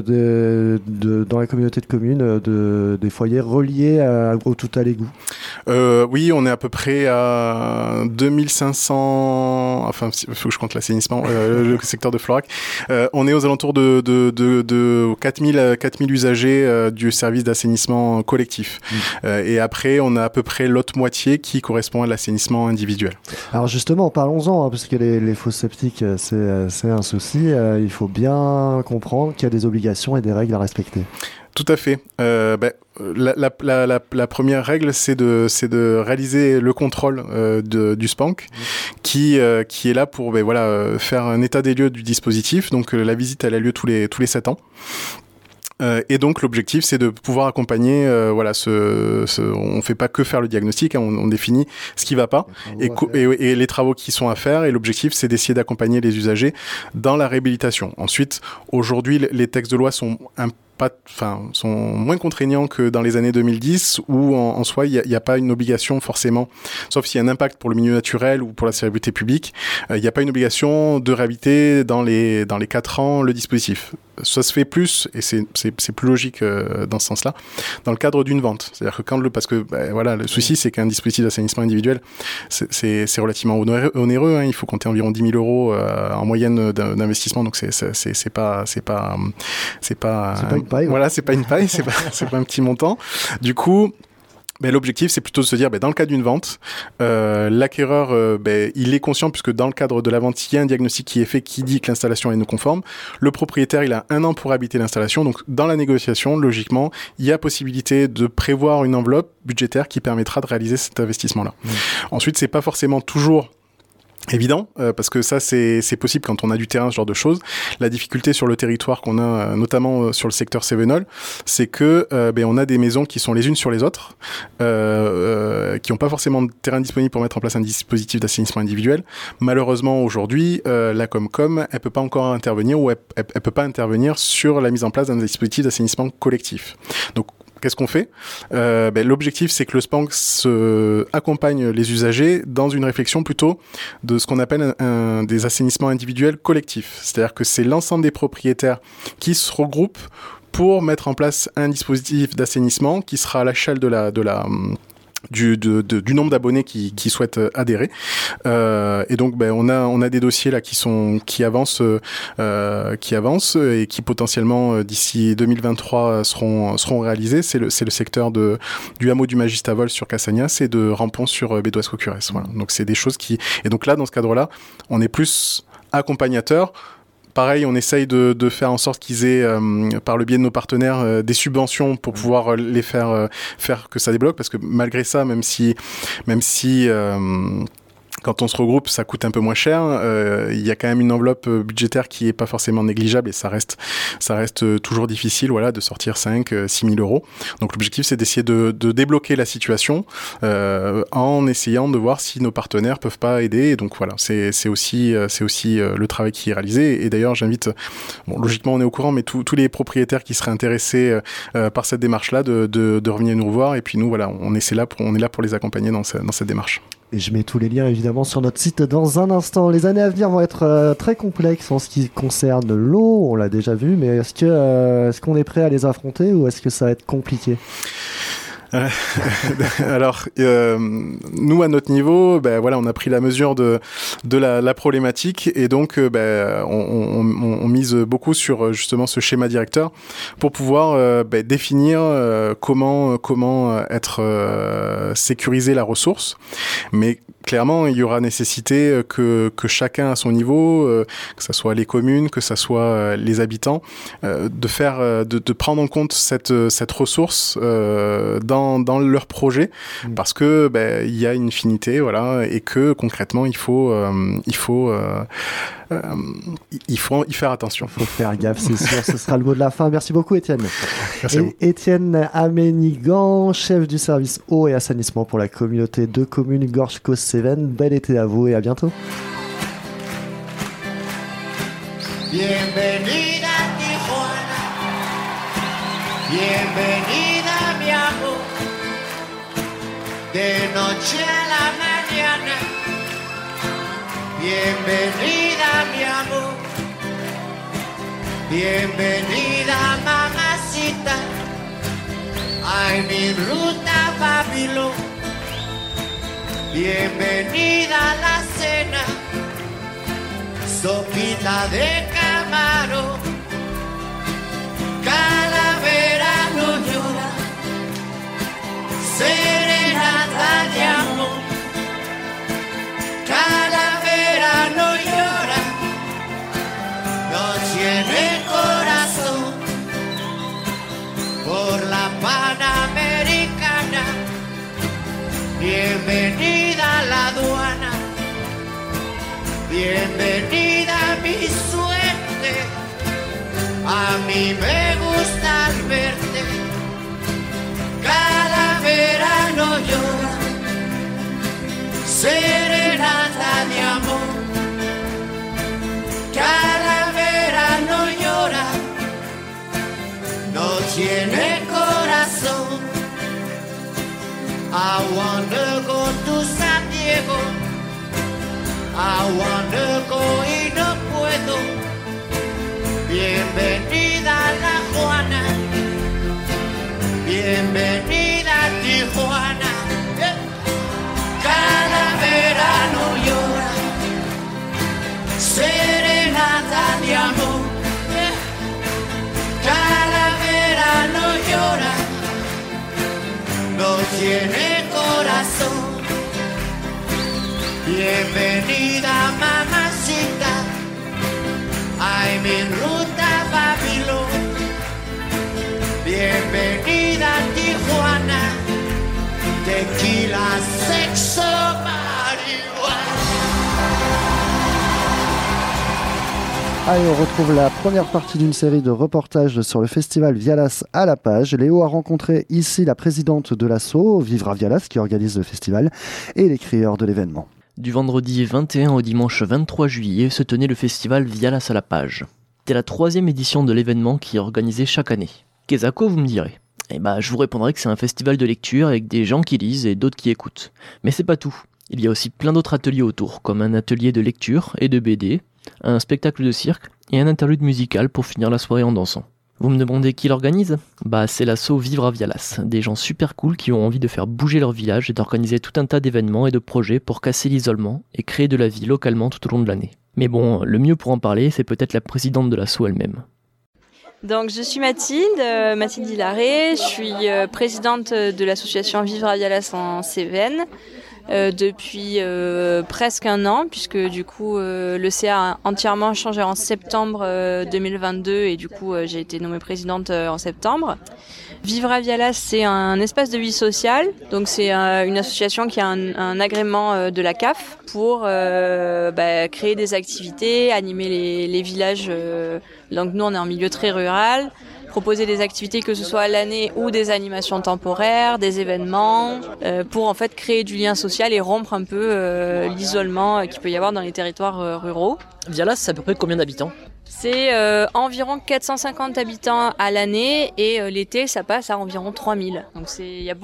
dans la communauté de communes des foyers reliés au tout à l'égout? Oui, on est à peu près à 2500, enfin, il faut que je compte l'assainissement, le secteur de Florac. On est aux alentours de 4000 usagers du service d'assainissement collectif. Et après, on a à peu près l'autre moitié qui correspond à l'assainissement individuel. Alors justement, parlons-en, parce que les fosses septiques, c'est un souci. Il faut bien comprendre qu'il y a des obligations et des règles à respecter. Tout à fait. La première règle, c'est de réaliser le contrôle du SPANC, qui est là pour faire un état des lieux du dispositif. Donc la visite, elle a lieu tous les 7 ans. Et donc l'objectif, c'est de pouvoir accompagner, on fait pas que faire le diagnostic, hein, on définit ce qui va pas et les travaux qui sont à faire. Et l'objectif, c'est d'essayer d'accompagner les usagers dans la réhabilitation. Ensuite, aujourd'hui, les textes de loi sont sont moins contraignants que dans les années 2010 où en soi il n'y a pas une obligation forcément, sauf s'il y a un impact pour le milieu naturel ou pour la salubrité publique, il n'y a pas une obligation de réhabiliter dans les 4 ans le dispositif. Ça se fait plus, et c'est plus logique dans ce sens-là, dans le cadre d'une vente. C'est-à-dire que parce que le souci, c'est qu'un dispositif d'assainissement individuel, c'est relativement onéreux, hein. Il faut compter environ 10 000 € en moyenne d'investissement, donc c'est pas une paille. Voilà, c'est pas une paille, c'est pas un petit montant. Du coup, l'objectif, c'est plutôt de se dire, dans le cadre d'une vente, l'acquéreur, il est conscient, puisque dans le cadre de la vente, il y a un diagnostic qui est fait qui dit que l'installation est non conforme. Le propriétaire, il a 1 an pour habiter l'installation. Donc, dans la négociation, logiquement, il y a possibilité de prévoir une enveloppe budgétaire qui permettra de réaliser cet investissement-là. Ensuite, c'est pas forcément toujours évident, parce que ça c'est possible quand on a du terrain, ce genre de choses. La difficulté sur le territoire qu'on a, notamment sur le secteur Cévenol, c'est que on a des maisons qui sont les unes sur les autres, qui n'ont pas forcément de terrain disponible pour mettre en place un dispositif d'assainissement individuel. Malheureusement aujourd'hui, la Comcom, elle peut pas encore intervenir, ou elle peut pas intervenir sur la mise en place d'un dispositif d'assainissement collectif. Donc qu'est-ce qu'on fait ? L'objectif, c'est que le SPANC accompagne les usagers dans une réflexion plutôt de ce qu'on appelle des assainissements individuels collectifs. C'est-à-dire que c'est l'ensemble des propriétaires qui se regroupent pour mettre en place un dispositif d'assainissement qui sera à l'échelle du nombre d'abonnés qui souhaitent adhérer, et donc on a des dossiers là qui avancent et qui potentiellement d'ici 2023 seront réalisés. C'est le secteur du hameau du Magistavol sur Cassagnas et de Rampon sur Bédoise-Cocurès. Voilà. Donc c'est des choses et donc là, dans ce cadre-là, on est plus accompagnateur. Pareil, on essaye de faire en sorte qu'ils aient, par le biais de nos partenaires, des subventions pour pouvoir les faire que ça débloque, parce que malgré ça, même si quand on se regroupe, ça coûte un peu moins cher. Il y a quand même une enveloppe budgétaire qui est pas forcément négligeable, et ça reste toujours difficile, de sortir 5-6 000 €. Donc l'objectif, c'est d'essayer de débloquer la situation en essayant de voir si nos partenaires peuvent pas aider. Et donc voilà, c'est aussi le travail qui est réalisé. Et d'ailleurs, j'invite, logiquement on est au courant, mais tous les propriétaires qui seraient intéressés par cette démarche-là de revenir nous revoir. Et puis nous, on est là pour les accompagner dans cette démarche. Et je mets tous les liens évidemment sur notre site dans un instant. Les années à venir vont être très complexes en ce qui concerne l'eau, on l'a déjà vu, mais est-ce qu'on est prêt à les affronter, ou est-ce que ça va être compliqué ? Alors, nous à notre niveau, on a pris la mesure de la problématique, et donc on mise beaucoup sur justement ce schéma directeur pour pouvoir définir comment sécuriser la ressource. Mais clairement, il y aura nécessité que chacun à son niveau, que ça soit les communes, que ça soit les habitants, de prendre en compte cette ressource dans leur projet, parce que il y a une finité, et que concrètement il faut y faire attention. Il faut faire gaffe, c'est sûr. Ce sera le mot de la fin. Merci beaucoup, Étienne. Merci à vous. Étienne Aménigan, chef du service eau et assainissement pour la communauté de communes Gorge-Causse-Cévennes. Bel été à vous et à bientôt. Bienvenida Tijuana, bienvenida mi amor, de noche a la mañana, bienvenida mi amor, bienvenida mamacita, ay mi ruta Babilón, bienvenida a la cena, sopita de camarón, calavera no llora, serenata de amor, calavera no llora, no tiene corazón, por la Panamericana, bienvenida a la aduana, bienvenida a mi suerte, a mí me gusta. gusta al verte. Cada verano llora, serenata de amor. Cada verano llora, no tiene corazón. I wanna go to San Diego, I wanna go y no puedo. Bienvenida a La Juana, bienvenida a Tijuana. Cada verano llora, serenata de amor. Cada verano llora, no tiene corazón. Bienvenida mamacita, I'm en ruta a Babilón. Bienvenida a Tijuana, tequila, sexo, marihuana. Allez, on retrouve la première partie d'une série de reportages sur le festival Vialas à La Page. Léo a rencontré ici la présidente de l'asso, Vivre à Vialas, qui organise le festival, et les crieurs de l'événement. Du vendredi 21 au dimanche 23 juillet se tenait le festival Vialas à La Page. C'était la 3e édition de l'événement qui est organisé chaque année. Qu'est-ce à quoi vous me direz ? Je vous répondrai que c'est un festival de lecture avec des gens qui lisent et d'autres qui écoutent. Mais c'est pas tout. Il y a aussi plein d'autres ateliers autour, comme un atelier de lecture et de BD, un spectacle de cirque et un interlude musical pour finir la soirée en dansant. Vous me demandez qui l'organise ? C'est l'asso Vivre à Vialas, des gens super cool qui ont envie de faire bouger leur village et d'organiser tout un tas d'événements et de projets pour casser l'isolement et créer de la vie localement tout au long de l'année. Mais bon, le mieux pour en parler, c'est peut-être la présidente de l'asso elle-même. Donc je suis Mathilde Hilaré, je suis présidente de l'association Vivre à Vialas en Cévennes depuis presque un an, puisque du coup le CA a entièrement changé en septembre 2022 et du coup j'ai été nommée présidente en septembre. Vivre à Vialas, c'est un espace de vie sociale, donc c'est une association qui a un agrément de la CAF pour créer des activités, animer les villages. Donc nous on est en milieu très rural, proposer des activités que ce soit à l'année ou des animations temporaires, des événements, pour en fait créer du lien social et rompre un peu l'isolement qu'il peut y avoir dans les territoires ruraux. Vialas, c'est à peu près combien d'habitants ? C'est environ 450 habitants à l'année et l'été ça passe à environ 3000. Donc il y a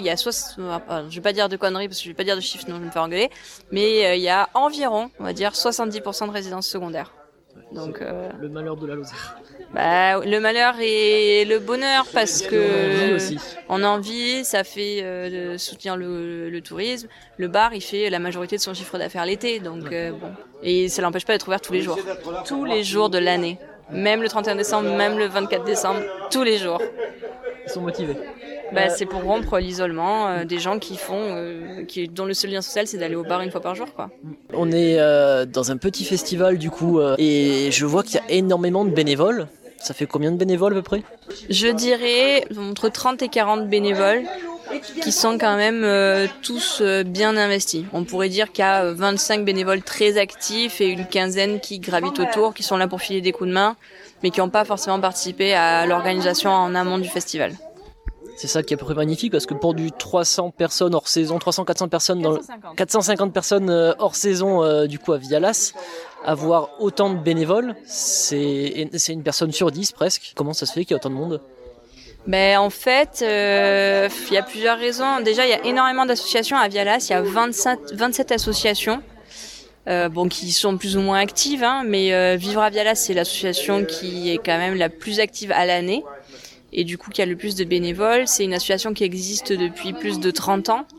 je vais pas dire de conneries parce que je vais pas dire de chiffres sinon je vais me faire engueuler, mais il y a environ, on va dire 70% de résidences secondaires. Donc le malheur de la Lozère. Le malheur et le bonheur parce que aussi. on a envie, ça fait soutenir le tourisme. Le bar, il fait la majorité de son chiffre d'affaires l'été, donc bon. Et ça l'empêche pas d'être ouvert tous les jours de l'année. Même le 31 décembre, même le 24 décembre, tous les jours. Ils sont motivés. C'est pour rompre l'isolement des gens dont le seul lien social c'est d'aller au bar une fois par jour, quoi. On est dans un petit festival du coup et je vois qu'il y a énormément de bénévoles. Ça fait combien de bénévoles à peu près ? Je dirais entre 30 et 40 bénévoles qui sont quand même tous bien investis. On pourrait dire qu'il y a 25 bénévoles très actifs et une quinzaine qui gravitent autour, qui sont là pour filer des coups de main, mais qui n'ont pas forcément participé à l'organisation en amont du festival. C'est ça qui est à peu près magnifique parce que pour du 300 personnes hors saison, 300-400 personnes 450 personnes hors saison du coup à Vialas, avoir autant de bénévoles, c'est une personne sur 10 presque. Comment ça se fait qu'il y a autant de monde ? En fait, il y a plusieurs raisons. Déjà, il y a énormément d'associations à Vialas, il y a 27 associations. Qui sont plus ou moins actives, mais Vivre à Vialas, c'est l'association qui est quand même la plus active à l'année. Et du coup qui a le plus de bénévoles. C'est une association qui existe depuis plus de 30 ans.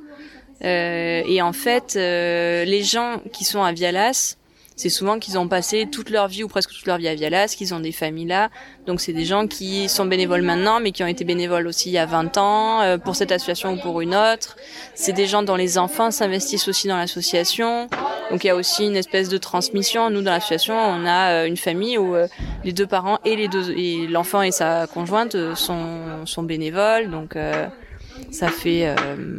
Et en fait, les gens qui sont à Vialas, c'est souvent qu'ils ont passé toute leur vie ou presque toute leur vie à Vialas, qu'ils ont des familles là. Donc c'est des gens qui sont bénévoles maintenant, mais qui ont été bénévoles aussi il y a 20 ans, pour cette association ou pour une autre. C'est des gens dont les enfants s'investissent aussi dans l'association. Donc il y a aussi une espèce de transmission. Nous dans l'association, on a une famille où les deux parents et l'enfant et sa conjointe sont bénévoles. Donc ça fait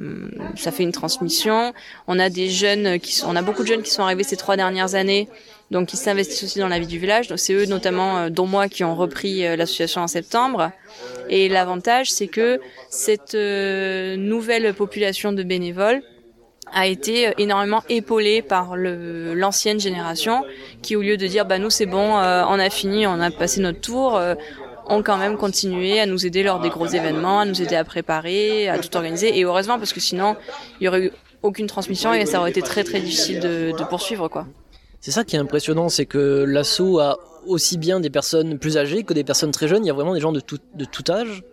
une transmission. On a beaucoup de jeunes qui sont arrivés ces 3 dernières années Donc ils s'investissent aussi dans la vie du village. Donc c'est eux notamment, dont moi, qui ont repris l'association en septembre. Et l'avantage, c'est que cette nouvelle population de bénévoles a été énormément épaulée par l'ancienne génération qui, au lieu de dire nous c'est bon, on a fini, on a passé notre tour, ont quand même continué à nous aider lors des gros événements, à nous aider à préparer, à tout organiser. Et heureusement, parce que sinon il y aurait eu aucune transmission et ça aurait été très très difficile de poursuivre, quoi. C'est ça qui est impressionnant, c'est que l'asso a aussi bien des personnes plus âgées que des personnes très jeunes. Il y a vraiment des gens de tout âge.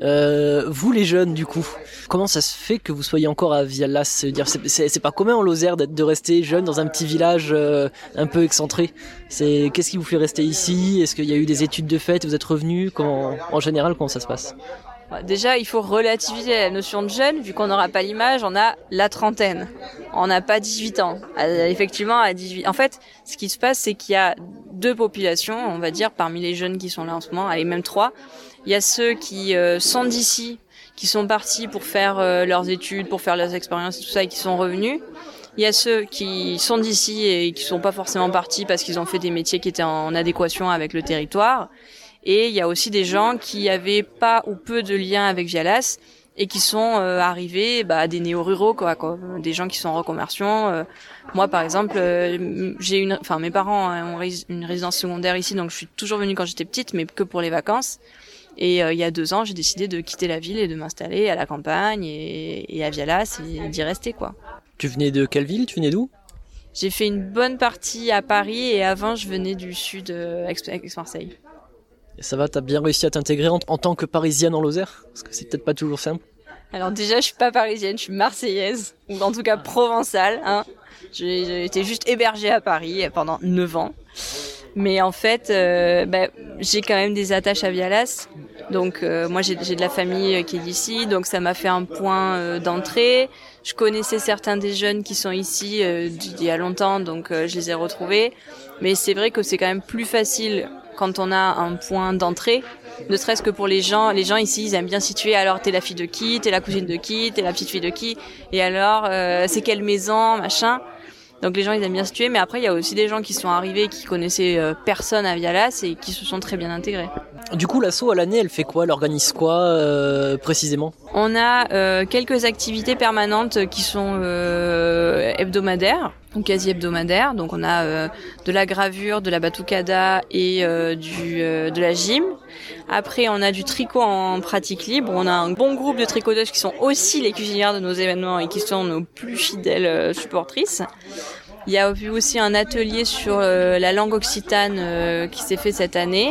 Vous les jeunes, du coup, comment ça se fait que vous soyez encore à Vialas? C'est pas commun en Lozère de rester jeune dans un petit village un peu excentré. Qu'est-ce qui vous fait rester ici? Est-ce qu'il y a eu des études de fait? Vous êtes revenus? En général, comment ça se passe? Déjà, il faut relativiser la notion de jeune, vu qu'on n'aura pas l'image, on a la trentaine. On n'a pas 18 ans. Effectivement, à 18. En fait, ce qui se passe, c'est qu'il y a deux populations, on va dire, parmi les jeunes qui sont là en ce moment, même 3. Il y a ceux qui sont d'ici, qui sont partis pour faire leurs études, pour faire leurs expériences et tout ça, et qui sont revenus. Il y a ceux qui sont d'ici et qui sont pas forcément partis parce qu'ils ont fait des métiers qui étaient en adéquation avec le territoire. Et il y a aussi des gens qui avaient pas ou peu de liens avec Vialas et qui sont arrivés des néo-ruraux, quoi, des gens qui sont en reconversion. Moi, par exemple, mes parents ont une résidence secondaire ici, donc je suis toujours venue quand j'étais petite, mais que pour les vacances. Et il y a 2 ans, j'ai décidé de quitter la ville et de m'installer à la campagne et à Vialas et d'y rester, quoi. Tu venais de quelle ville? Tu venais d'où? J'ai fait une bonne partie à Paris et avant, je venais du sud, Aix-Marseille. Et ça va, t'as bien réussi à t'intégrer en tant que Parisienne en Lozère? Parce que c'est peut-être pas toujours simple. Alors déjà, je suis pas parisienne, je suis marseillaise, ou en tout cas provençale. J'ai été juste hébergée à Paris pendant 9 ans. Mais en fait, j'ai quand même des attaches à Vialas. Donc moi, j'ai de la famille qui est d'ici, donc ça m'a fait un point d'entrée. Je connaissais certains des jeunes qui sont ici d'il y a longtemps, donc je les ai retrouvés. Mais c'est vrai que c'est quand même plus facile quand on a un point d'entrée, ne serait-ce que pour les gens. Les gens ici, ils aiment bien situer. Alors, t'es la fille de qui? T'es la cousine de qui? T'es la petite fille de qui? Et alors, c'est quelle maison? Machin. Donc les gens, ils aiment bien situer. Mais après, il y a aussi des gens qui sont arrivés, qui connaissaient personne à Vialas et qui se sont très bien intégrés. Du coup, l'asso à l'année, elle fait quoi? Elle organise quoi précisément? On a quelques activités permanentes qui sont hebdomadaires, ou quasi hebdomadaires. Donc on a de la gravure, de la batucada et de la gym. Après, on a du tricot en pratique libre. On a un bon groupe de tricoteuses qui sont aussi les cuisinières de nos événements et qui sont nos plus fidèles supportrices. Il y a eu aussi un atelier sur la langue occitane qui s'est fait cette année.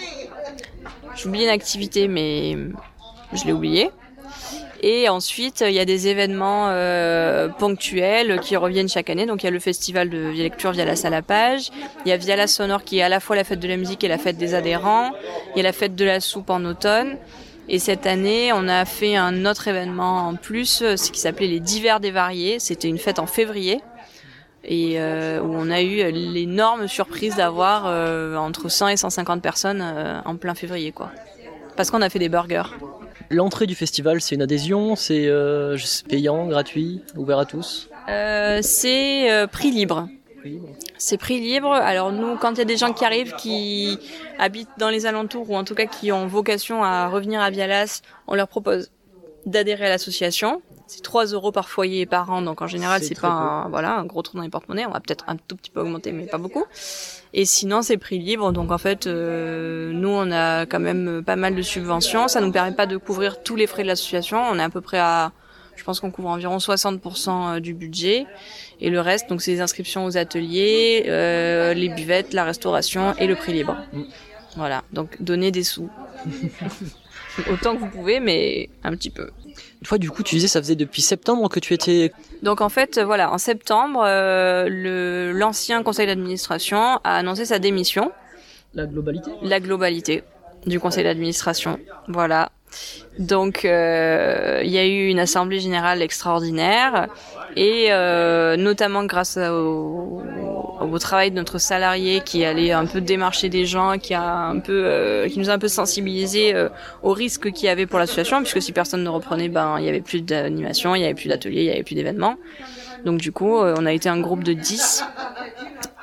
J'ai oublié une activité, mais je l'ai oublié. Et ensuite, il y a des événements ponctuels qui reviennent chaque année. Donc, il y a le festival de lecture Vialas à la page. Il y a Vialas Sonore qui est à la fois la fête de la musique et la fête des adhérents. Il y a la fête de la soupe en automne. Et cette année, on a fait un autre événement en plus, ce qui s'appelait les Divers des variés. C'était une fête en février. Et où on a eu l'énorme surprise d'avoir entre 100 et 150 personnes en plein février, quoi. Parce qu'on a fait des burgers. L'entrée du festival, c'est une adhésion, c'est payant, gratuit, ouvert à tous? C'est prix libre. C'est prix libre. Alors nous, quand il y a des gens qui arrivent, qui habitent dans les alentours ou en tout cas qui ont vocation à revenir à Vialas, on leur propose d'adhérer à l'association. C'est 3 € par foyer et par an, donc en général c'est pas un gros trou dans les porte-monnaies. On va peut-être un tout petit peu augmenter, mais pas beaucoup. Et sinon c'est prix libre, donc en fait nous on a quand même pas mal de subventions. Ça nous permet pas de couvrir tous les frais de l'association. On est à peu près à, je pense qu'on couvre environ 60% du budget. Et le reste, donc c'est les inscriptions aux ateliers, les buvettes, la restauration et le prix libre. Voilà, donc donnez des sous. Autant que vous pouvez, mais un petit peu. Une fois, du coup, tu disais, ça faisait depuis septembre que tu étais... Donc en fait, en septembre, l'ancien conseil d'administration a annoncé sa démission. La globalité? La globalité du conseil d'administration, voilà. Donc il y a eu une assemblée générale extraordinaire et notamment grâce au travail de notre salarié qui allait un peu démarcher des gens, qui nous a un peu sensibilisés aux risques qu'il y avait pour l'association, puisque si personne ne reprenait, il y avait plus d'animation, il y avait plus d'ateliers, il y avait plus d'événements. Donc du coup, on a été un groupe de 10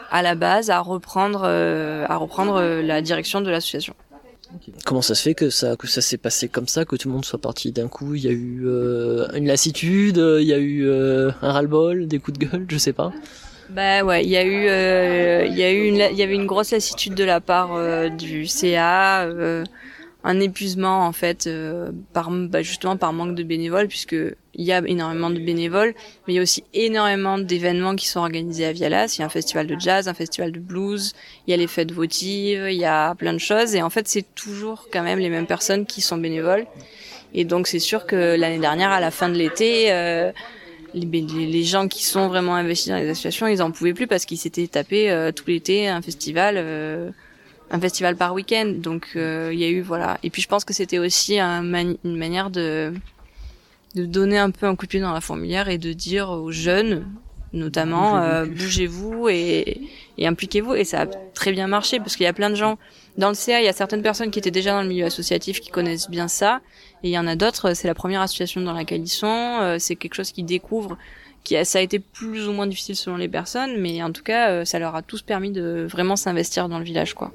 à la base à reprendre la direction de l'association. Comment ça se fait que ça s'est passé comme ça, que tout le monde soit parti d'un coup? Il y a eu une lassitude, il y a eu un ras-le-bol, des coups de gueule, je sais pas. Bah ouais, il y avait une grosse lassitude de la part du CA, un épuisement en fait justement par manque de bénévoles, puisque il y a énormément de bénévoles, mais il y a aussi énormément d'événements qui sont organisés à Vialas. Il y a un festival de jazz, un festival de blues, il y a les fêtes votives, il y a plein de choses, et en fait c'est toujours quand même les mêmes personnes qui sont bénévoles. Et donc c'est sûr que l'année dernière, à la fin de l'été, les gens qui sont vraiment investis dans les associations, ils en pouvaient plus parce qu'ils s'étaient tapés tout l'été un festival par week-end. Donc il y a eu voilà. Et puis je pense que c'était aussi une manière de donner un peu un coup de pied dans la fourmilière et de dire aux jeunes, notamment, bougez-vous et impliquez-vous. Et ça a très bien marché parce qu'il y a plein de gens dans le CA. Il y a certaines personnes qui étaient déjà dans le milieu associatif qui connaissent bien ça, et il y en a d'autres, c'est la première association dans laquelle ils sont. C'est quelque chose qu'ils découvrent. Ça a été plus ou moins difficile selon les personnes, mais en tout cas, ça leur a tous permis de vraiment s'investir dans le village, quoi.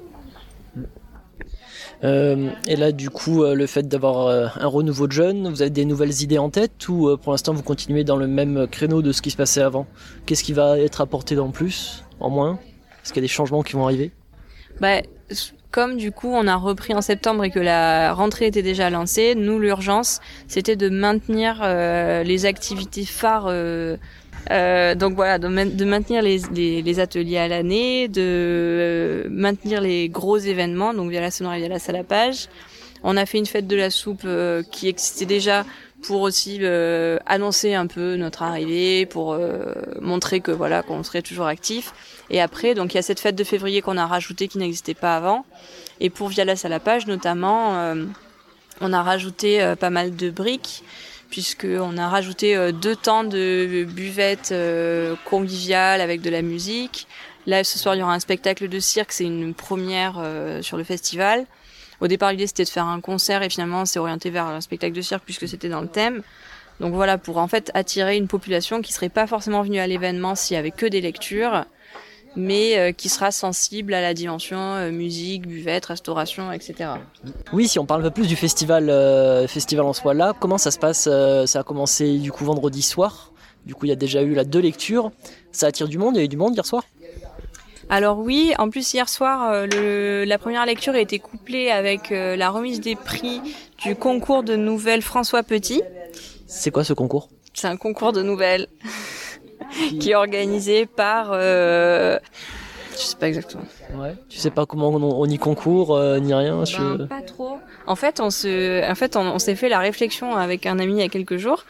Et là, du coup, le fait d'avoir un renouveau de jeunes, vous avez des nouvelles idées en tête, ou pour l'instant vous continuez dans le même créneau de ce qui se passait avant? Qu'est-ce qui va être apporté en plus, en moins? Est-ce qu'il y a des changements qui vont arriver? Comme du coup on a repris en septembre et que la rentrée était déjà lancée, nous l'urgence c'était de maintenir les activités phares. Donc voilà, de maintenir les ateliers à l'année, de maintenir les gros événements, donc Vialas Sonore et Vialas à la page. On a fait une fête de la soupe qui existait déjà pour aussi annoncer un peu notre arrivée, pour montrer que voilà qu'on serait toujours actif. Et après, donc il y a cette fête de février qu'on a rajoutée qui n'existait pas avant. Et pour Vialas à la page notamment, on a rajouté pas mal de briques, puisqu'on a rajouté 2 temps de buvette conviviale avec de la musique. Là, ce soir, il y aura un spectacle de cirque, c'est une première sur le festival. Au départ, l'idée, c'était de faire un concert, et finalement, on s'est orienté vers un spectacle de cirque, puisque c'était dans le thème. Donc voilà, pour en fait attirer une population qui serait pas forcément venue à l'événement s'il y avait que des lectures, mais qui sera sensible à la dimension musique, buvette, restauration, etc. Oui, si on parle un peu plus du festival en soi, là, comment ça se passe? Ça a commencé du coup vendredi soir. Du coup, il y a déjà eu 2 lectures. Ça attire du monde. Il y a eu du monde hier soir? Alors oui, en plus hier soir, la première lecture a été couplée avec la remise des prix du concours de nouvelles François Petit. C'est quoi ce concours? C'est un concours de nouvelles qui est organisé par... je sais pas exactement. Ouais. Tu sais pas comment on y concourt, ni rien? Pas trop. En fait, on s'est fait la réflexion avec un ami il y a quelques jours.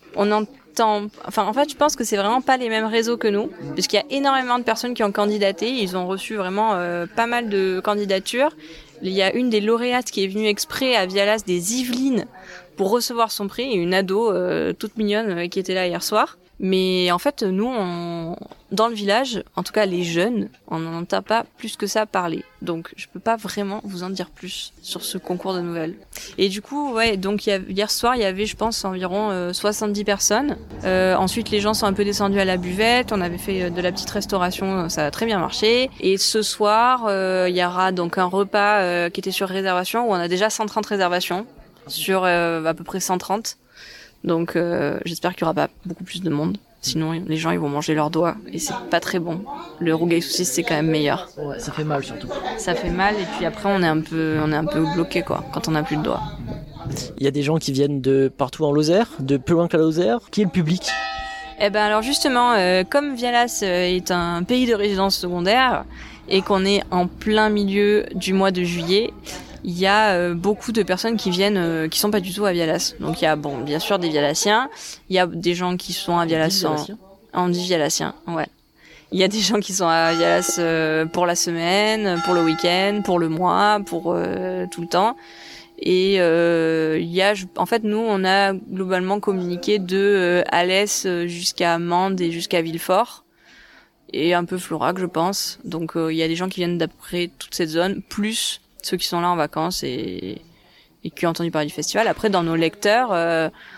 Je pense que c'est vraiment pas les mêmes réseaux que nous, puisqu'il y a énormément de personnes qui ont candidaté. Ils ont reçu vraiment pas mal de candidatures. Il y a une des lauréates qui est venue exprès à Vialas des Yvelines pour recevoir son prix, une ado toute mignonne qui était là hier soir. Mais en fait, nous, dans le village, en tout cas les jeunes, on n'en entend pas plus que ça parler. Donc, je peux pas vraiment vous en dire plus sur ce concours de nouvelles. Et du coup, ouais, donc hier soir, il y avait, je pense, environ 70 personnes. Ensuite, les gens sont un peu descendus à la buvette. On avait fait de la petite restauration, ça a très bien marché. Et ce soir, il y aura donc un repas qui était sur réservation, où on a déjà 130 réservations sur à peu près 130. Donc j'espère qu'il y aura pas beaucoup plus de monde. Sinon les gens ils vont manger leurs doigts et c'est pas très bon. Le rougail saucisse c'est quand même meilleur. Ouais, ça fait mal surtout. Ça fait mal et puis après on est un peu bloqué quoi quand on n'a plus de doigts. Il y a des gens qui viennent de partout en Lozère, de plus loin que la Lozère. Qui est le public? Eh ben alors justement comme Vialas est un pays de résidence secondaire et qu'on est en plein milieu du mois de juillet, il y a beaucoup de personnes qui viennent qui sont pas du tout à Vialas. Donc il y a bien sûr des Vialassiens, il y a des gens qui sont à Vialas on dit Vialassiens, ouais. Il y a des gens qui sont à Vialas pour la semaine, pour le week-end, pour le mois, pour tout le temps. Et il y a en fait nous on a globalement communiqué de Alès jusqu'à Mende et jusqu'à Villefort et un peu Florac je pense. Donc il y a des gens qui viennent d'après toute cette zone plus ceux qui sont là en vacances et qui ont entendu parler du festival. Après, dans nos lecteurs, il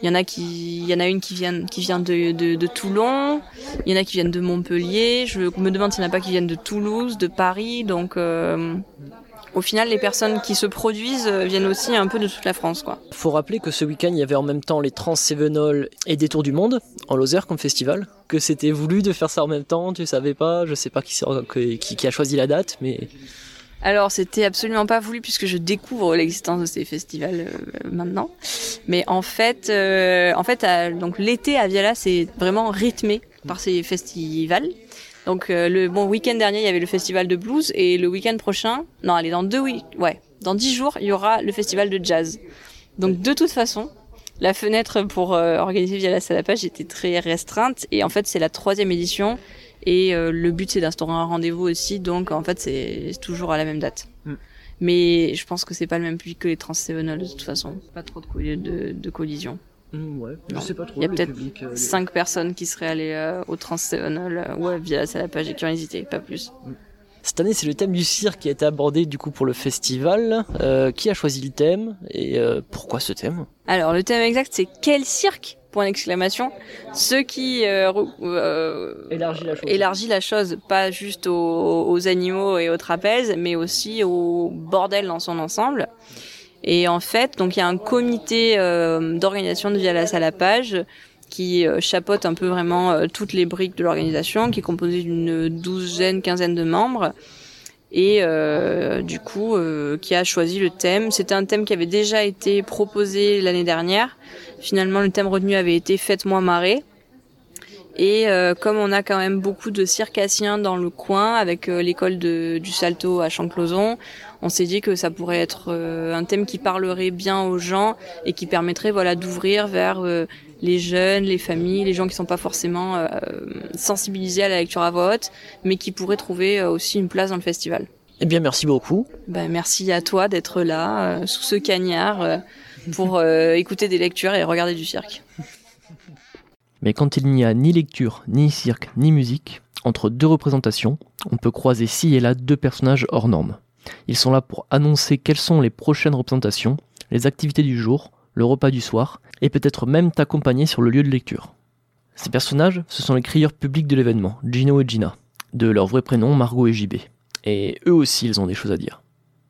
Il y en a une qui vient de Toulon, il y en a qui viennent de Montpellier. Je me demande s'il n'y en a pas qui viennent de Toulouse, de Paris. Donc, au final, les personnes qui se produisent viennent aussi un peu de toute la France, quoi. Faut rappeler que ce week-end, il y avait en même temps les Trans Cévenol et Détour du Monde, en Lozère comme festival. Que c'était voulu de faire ça en même temps, tu savais pas, je sais pas qui a choisi la date, mais... Alors, c'était absolument pas voulu puisque je découvre l'existence de ces festivals maintenant. Mais en fait, donc l'été à Viala, c'est vraiment rythmé par ces festivals. Donc le week-end dernier, il y avait le festival de blues et le week-end prochain, dans 10 jours, il y aura le festival de jazz. Donc de toute façon, la fenêtre pour organiser Viala Salapage était très restreinte et en fait, c'est la 3e édition et le but c'est d'instaurer un rendez-vous aussi. Donc en fait, c'est toujours à la même date. Mais je pense que c'est pas le même public que les Trans Cévenol de toute façon. Pas trop de collision. Ouais, je sais pas trop. Il y a peut-être 5 personnes qui seraient allées au Trans Cévenol ou à Viala Salapage et qui ont hésité, pas plus. Cette année, c'est le thème du cirque qui a été abordé du coup pour le festival. Qui a choisi le thème et pourquoi ce thème ? Alors, le thème exact, c'est quel cirque ? Point d'exclamation. Ce qui élargit la chose, pas juste aux animaux et aux trapèzes, mais aussi au bordel dans son ensemble. Et en fait, donc il y a un comité d'organisation de Viala Salapage qui chapeaute un peu vraiment toutes les briques de l'organisation, qui est composé d'une 15 de membres, et du coup qui a choisi le thème. C'était un thème qui avait déjà été proposé l'année dernière. Finalement, le thème retenu avait été Faites-moi marrer. Et comme on a quand même beaucoup de circassiens dans le coin, avec l'école du Salto à Champclauson, on s'est dit que ça pourrait être un thème qui parlerait bien aux gens et qui permettrait d'ouvrir vers les jeunes, les familles, les gens qui sont pas forcément sensibilisés à la lecture à voix haute, mais qui pourraient trouver aussi une place dans le festival. Eh bien, merci beaucoup. Merci à toi d'être là, sous ce cagnard, pour écouter des lectures et regarder du cirque. Mais quand il n'y a ni lecture, ni cirque, ni musique, entre 2 représentations, on peut croiser ci et là 2 personnages hors normes. Ils sont là pour annoncer quelles sont les prochaines représentations, les activités du jour, le repas du soir, et peut-être même t'accompagner sur le lieu de lecture. Ces personnages, ce sont les crieurs publics de l'événement, Gino et Gina, de leurs vrais prénoms Margot et JB. Et eux aussi, ils ont des choses à dire.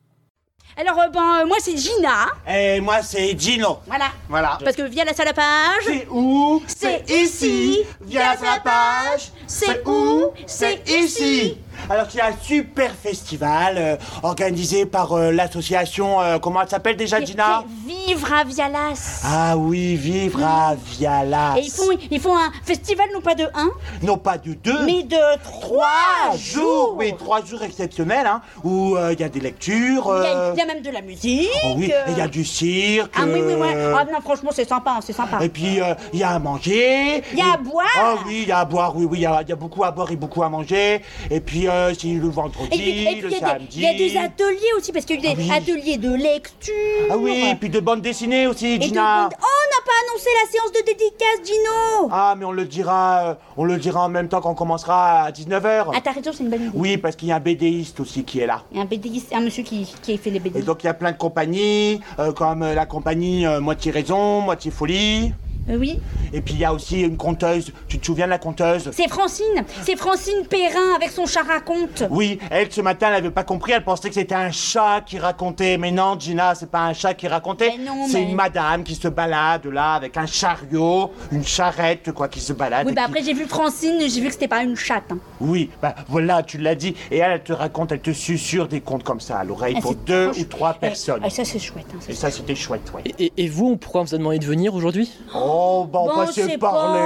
Alors, moi c'est Gina. Et moi c'est Gino. Voilà. Parce que Viala Salapage. C'est où ? C'est ici. Viala Salapage. C'est où ? C'est ici. Alors c'est un super festival organisé par l'association, comment elle s'appelle déjà, Gina ? Vivre à Vialas. Ah oui, Vivre à Vialas. Et ils font un festival non pas de 1, non pas de 2, mais de 3 jours. Oui, 3 jours exceptionnels, où il y a des lectures. Il y a même de la musique. Oh oui, il y a du cirque. Ah oui. Ah non, franchement, c'est sympa. Et puis il y a à manger. Il y a à boire. Ah oui, il y a à boire, oui, il y a beaucoup à boire et beaucoup à manger. Et puis c'est le vendredi, le samedi. Il y a des ateliers aussi, parce qu'il y a des ateliers de lecture. Ah oui, et puis de bande dessinée aussi, Gina. Oh, on n'a pas annoncé la séance de dédicace, Gino. Ah, mais on le dira en même temps qu'on commencera à 19h. Ah, t'as raison, c'est une bonne idée. Oui, parce qu'il y a un BDiste aussi qui est là. Il y a un BDiste, un monsieur qui a fait les BD. Et donc il y a plein de compagnies, comme la compagnie Moitié Raison, Moitié Folie. Oui. Et puis il y a aussi une conteuse. Tu te souviens de la conteuse ? C'est Francine Perrin avec son chat raconte. Oui, elle ce matin elle avait pas compris, elle pensait que c'était un chat qui racontait. Mais non, Gina, c'est pas un chat qui racontait. C'est une madame qui se balade là avec un chariot, une charrette qui se balade. Oui, après j'ai vu Francine, j'ai vu que c'était pas une chatte. Oui, voilà, tu l'as dit. Et elle te raconte, elle te susurre des contes comme ça à l'oreille pour 2 ou 3 personnes. Et ça c'est chouette. Et ça c'était chouette, ouais. Et vous, pourquoi on vous a demandé de venir aujourd'hui ? On passait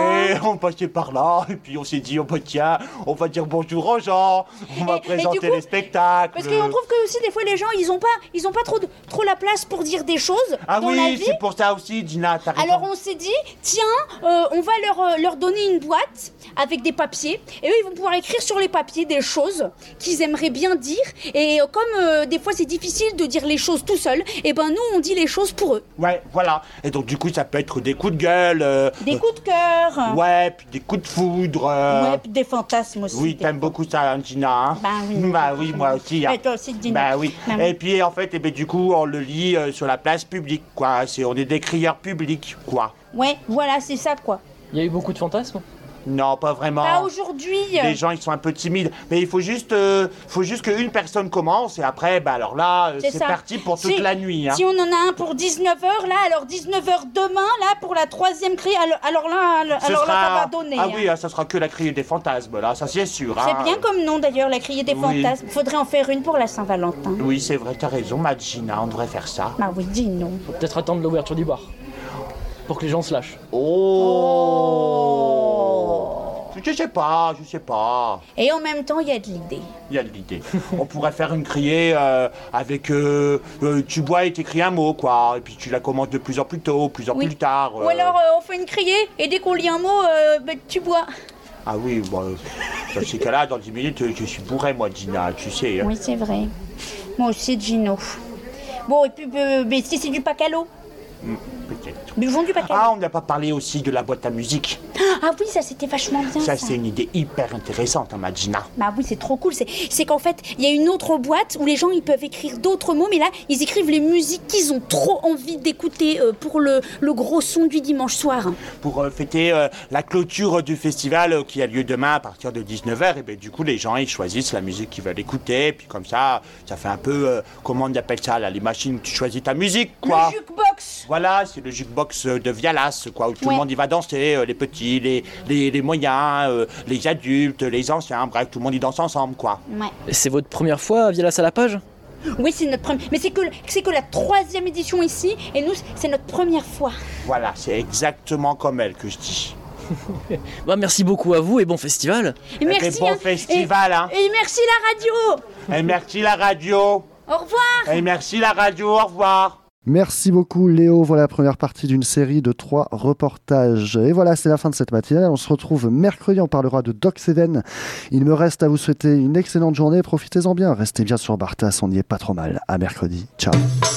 par là, et puis on s'est dit, tiens, on va dire bonjour aux gens, on va présenter les spectacles. Parce qu'on trouve que aussi des fois les gens, ils ont pas trop la place pour dire des choses dans la vie. C'est pour ça aussi, Gina, t'as raison. Alors on s'est dit, tiens, on va leur donner une boîte avec des papiers, et eux ils vont pouvoir écrire sur les papiers des choses qu'ils aimeraient bien dire, et comme des fois c'est difficile de dire les choses tout seul, et nous on dit les choses pour eux. Ouais, voilà, et donc du coup ça peut être des coups de gueule, gueule. Des coups de cœur. Ouais, puis des coups de foudre. Ouais, puis des fantasmes aussi. Oui, t'aimes beaucoup ça, hein, Gina. Hein? Bah oui, moi aussi. Hein. Et toi aussi, Gina. Bah oui. Et puis en fait, du coup, on le lit sur la place publique, quoi. On est des crieurs publics, quoi. Ouais, voilà, c'est ça, quoi. Il y a eu beaucoup de fantasmes? Non, pas vraiment. Pas aujourd'hui. Les gens, ils sont un peu timides. Mais il faut juste qu'une personne commence et après, bah alors là, c'est parti pour toute la nuit. Hein. Si on en a un pour 19h, là, alors 19h demain, là, pour la troisième criée, alors là, ça va donner. Ah oui, ça sera que la criée des fantasmes, là, ça c'est sûr. C'est bien comme nom, d'ailleurs, la criée des fantasmes. Faudrait en faire une pour la Saint-Valentin. Oui, c'est vrai, t'as raison, Gina, on devrait faire ça. Bah oui, dis-nous. Faut peut-être attendre l'ouverture du bar. Pour que les gens se lâchent. Je sais pas. Et en même temps, il y a de l'idée. On pourrait faire une criée avec tu bois et t'écris un mot, quoi. Et puis tu la commences de plus en plus tôt, plus tard. Ou alors, on fait une criée et dès qu'on lit un mot, tu bois. Ah oui, bon, dans ces cas-là, dans 10 minutes, je suis bourré, moi, Gina, tu sais. Oui, c'est vrai. Moi aussi, Gino. Bon, et puis, si c'est du pacalo. Peut-être. Buvons du pacalo. Ah, on n'a pas parlé aussi de la boîte à musique. Ah oui, ça c'était vachement bien. Ça c'est une idée hyper intéressante, hein, Gina. Bah oui, c'est trop cool. C'est qu'en fait, il y a une autre boîte où les gens ils peuvent écrire d'autres mots, mais là, ils écrivent les musiques qu'ils ont trop envie d'écouter pour le gros son du dimanche soir. Pour fêter la clôture du festival qui a lieu demain à partir de 19h, et bien du coup, les gens ils choisissent la musique qu'ils veulent écouter, et puis comme ça fait un peu, comment on appelle ça, là, les machines où tu choisis ta musique, quoi. Le jukebox. Voilà, c'est le jukebox de Vialas, quoi, où tout le monde y va danser, les petits, les moyens, les adultes, les anciens, bref, tout le monde y danse ensemble, quoi. Ouais. C'est votre première fois à Vialas à la Page? Oui, c'est notre première. Mais c'est que la 3e édition ici, et nous, c'est notre première fois. Voilà, c'est exactement comme elle que je dis. Bah, merci beaucoup à vous et bon festival. Et merci, bon festival, hein. Et merci la radio. Et merci la radio. Au revoir. Et merci la radio, au revoir. Merci beaucoup Léo, voilà la première partie d'une série de 3 reportages. Et voilà, c'est la fin de cette matinale. On se retrouve mercredi, on parlera de Doc Seven. Il me reste à vous souhaiter une excellente journée, profitez-en bien, restez bien sur Bartas, on n'y est pas trop mal. À mercredi, ciao.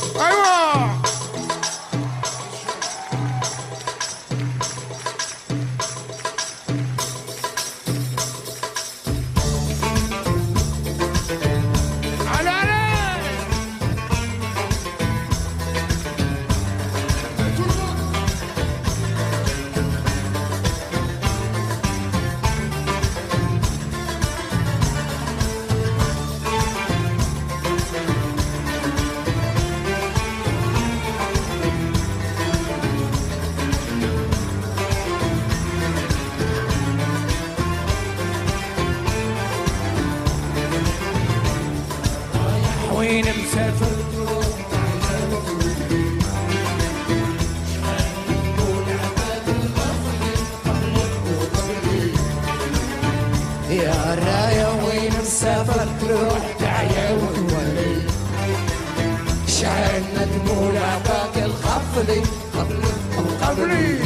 وين مسافر يا رايا وين مسافر تروح تعيا وتولي شعلنا دموع عطاك الخفلي قبلي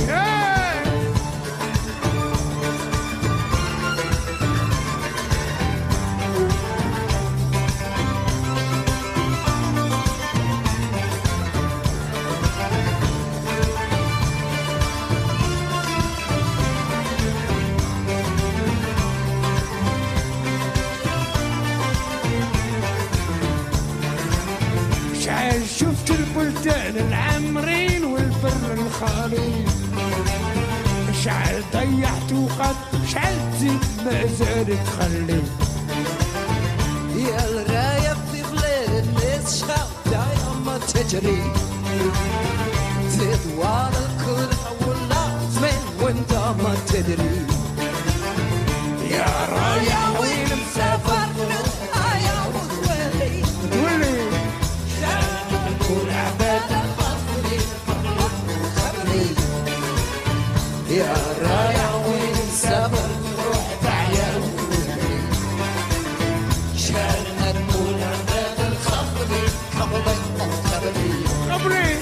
شفت البلدان العامرين والبر الخالي شعل ضيعت وقت شعل تزيد ما زال تخلي يا الراية في بلاد الناس شحال دايما ما تجري تدوار الكل ولا زمان وانت ما تدري يا راية وين مسافر آيا وتولي يا رايع وين مسافر روح تعيا وتولي شالنا دموع عباد الخفلي قبلي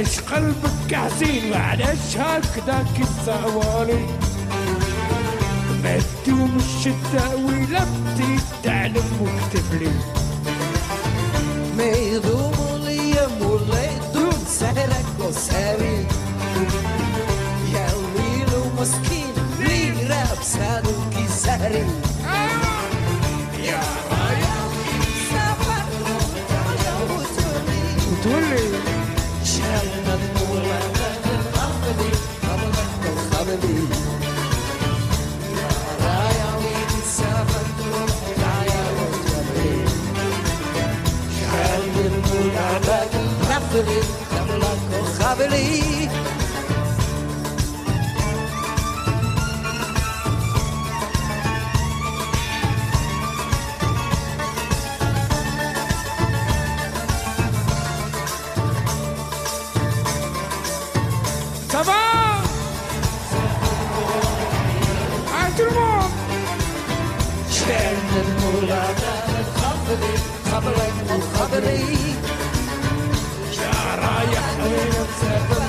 ليش قلبك حزين معلش هكذا كتسوالي ما تدوم الشتا ولا بتتعلم واكتب لي ما يدوم الايام ولا يدوم سهرك وسهري يا ويلو مسكين ريرا بسالك سهري يا رايا سافر وتولي شالنا المولا خبلي خبلي يا رايا وين سافر رايا وتولي شالنا المولا خبلي خبلي Ça va? Ah, tout le monde! شالنا المولا خبلي خبلي خبلي يا رايح وين مسافر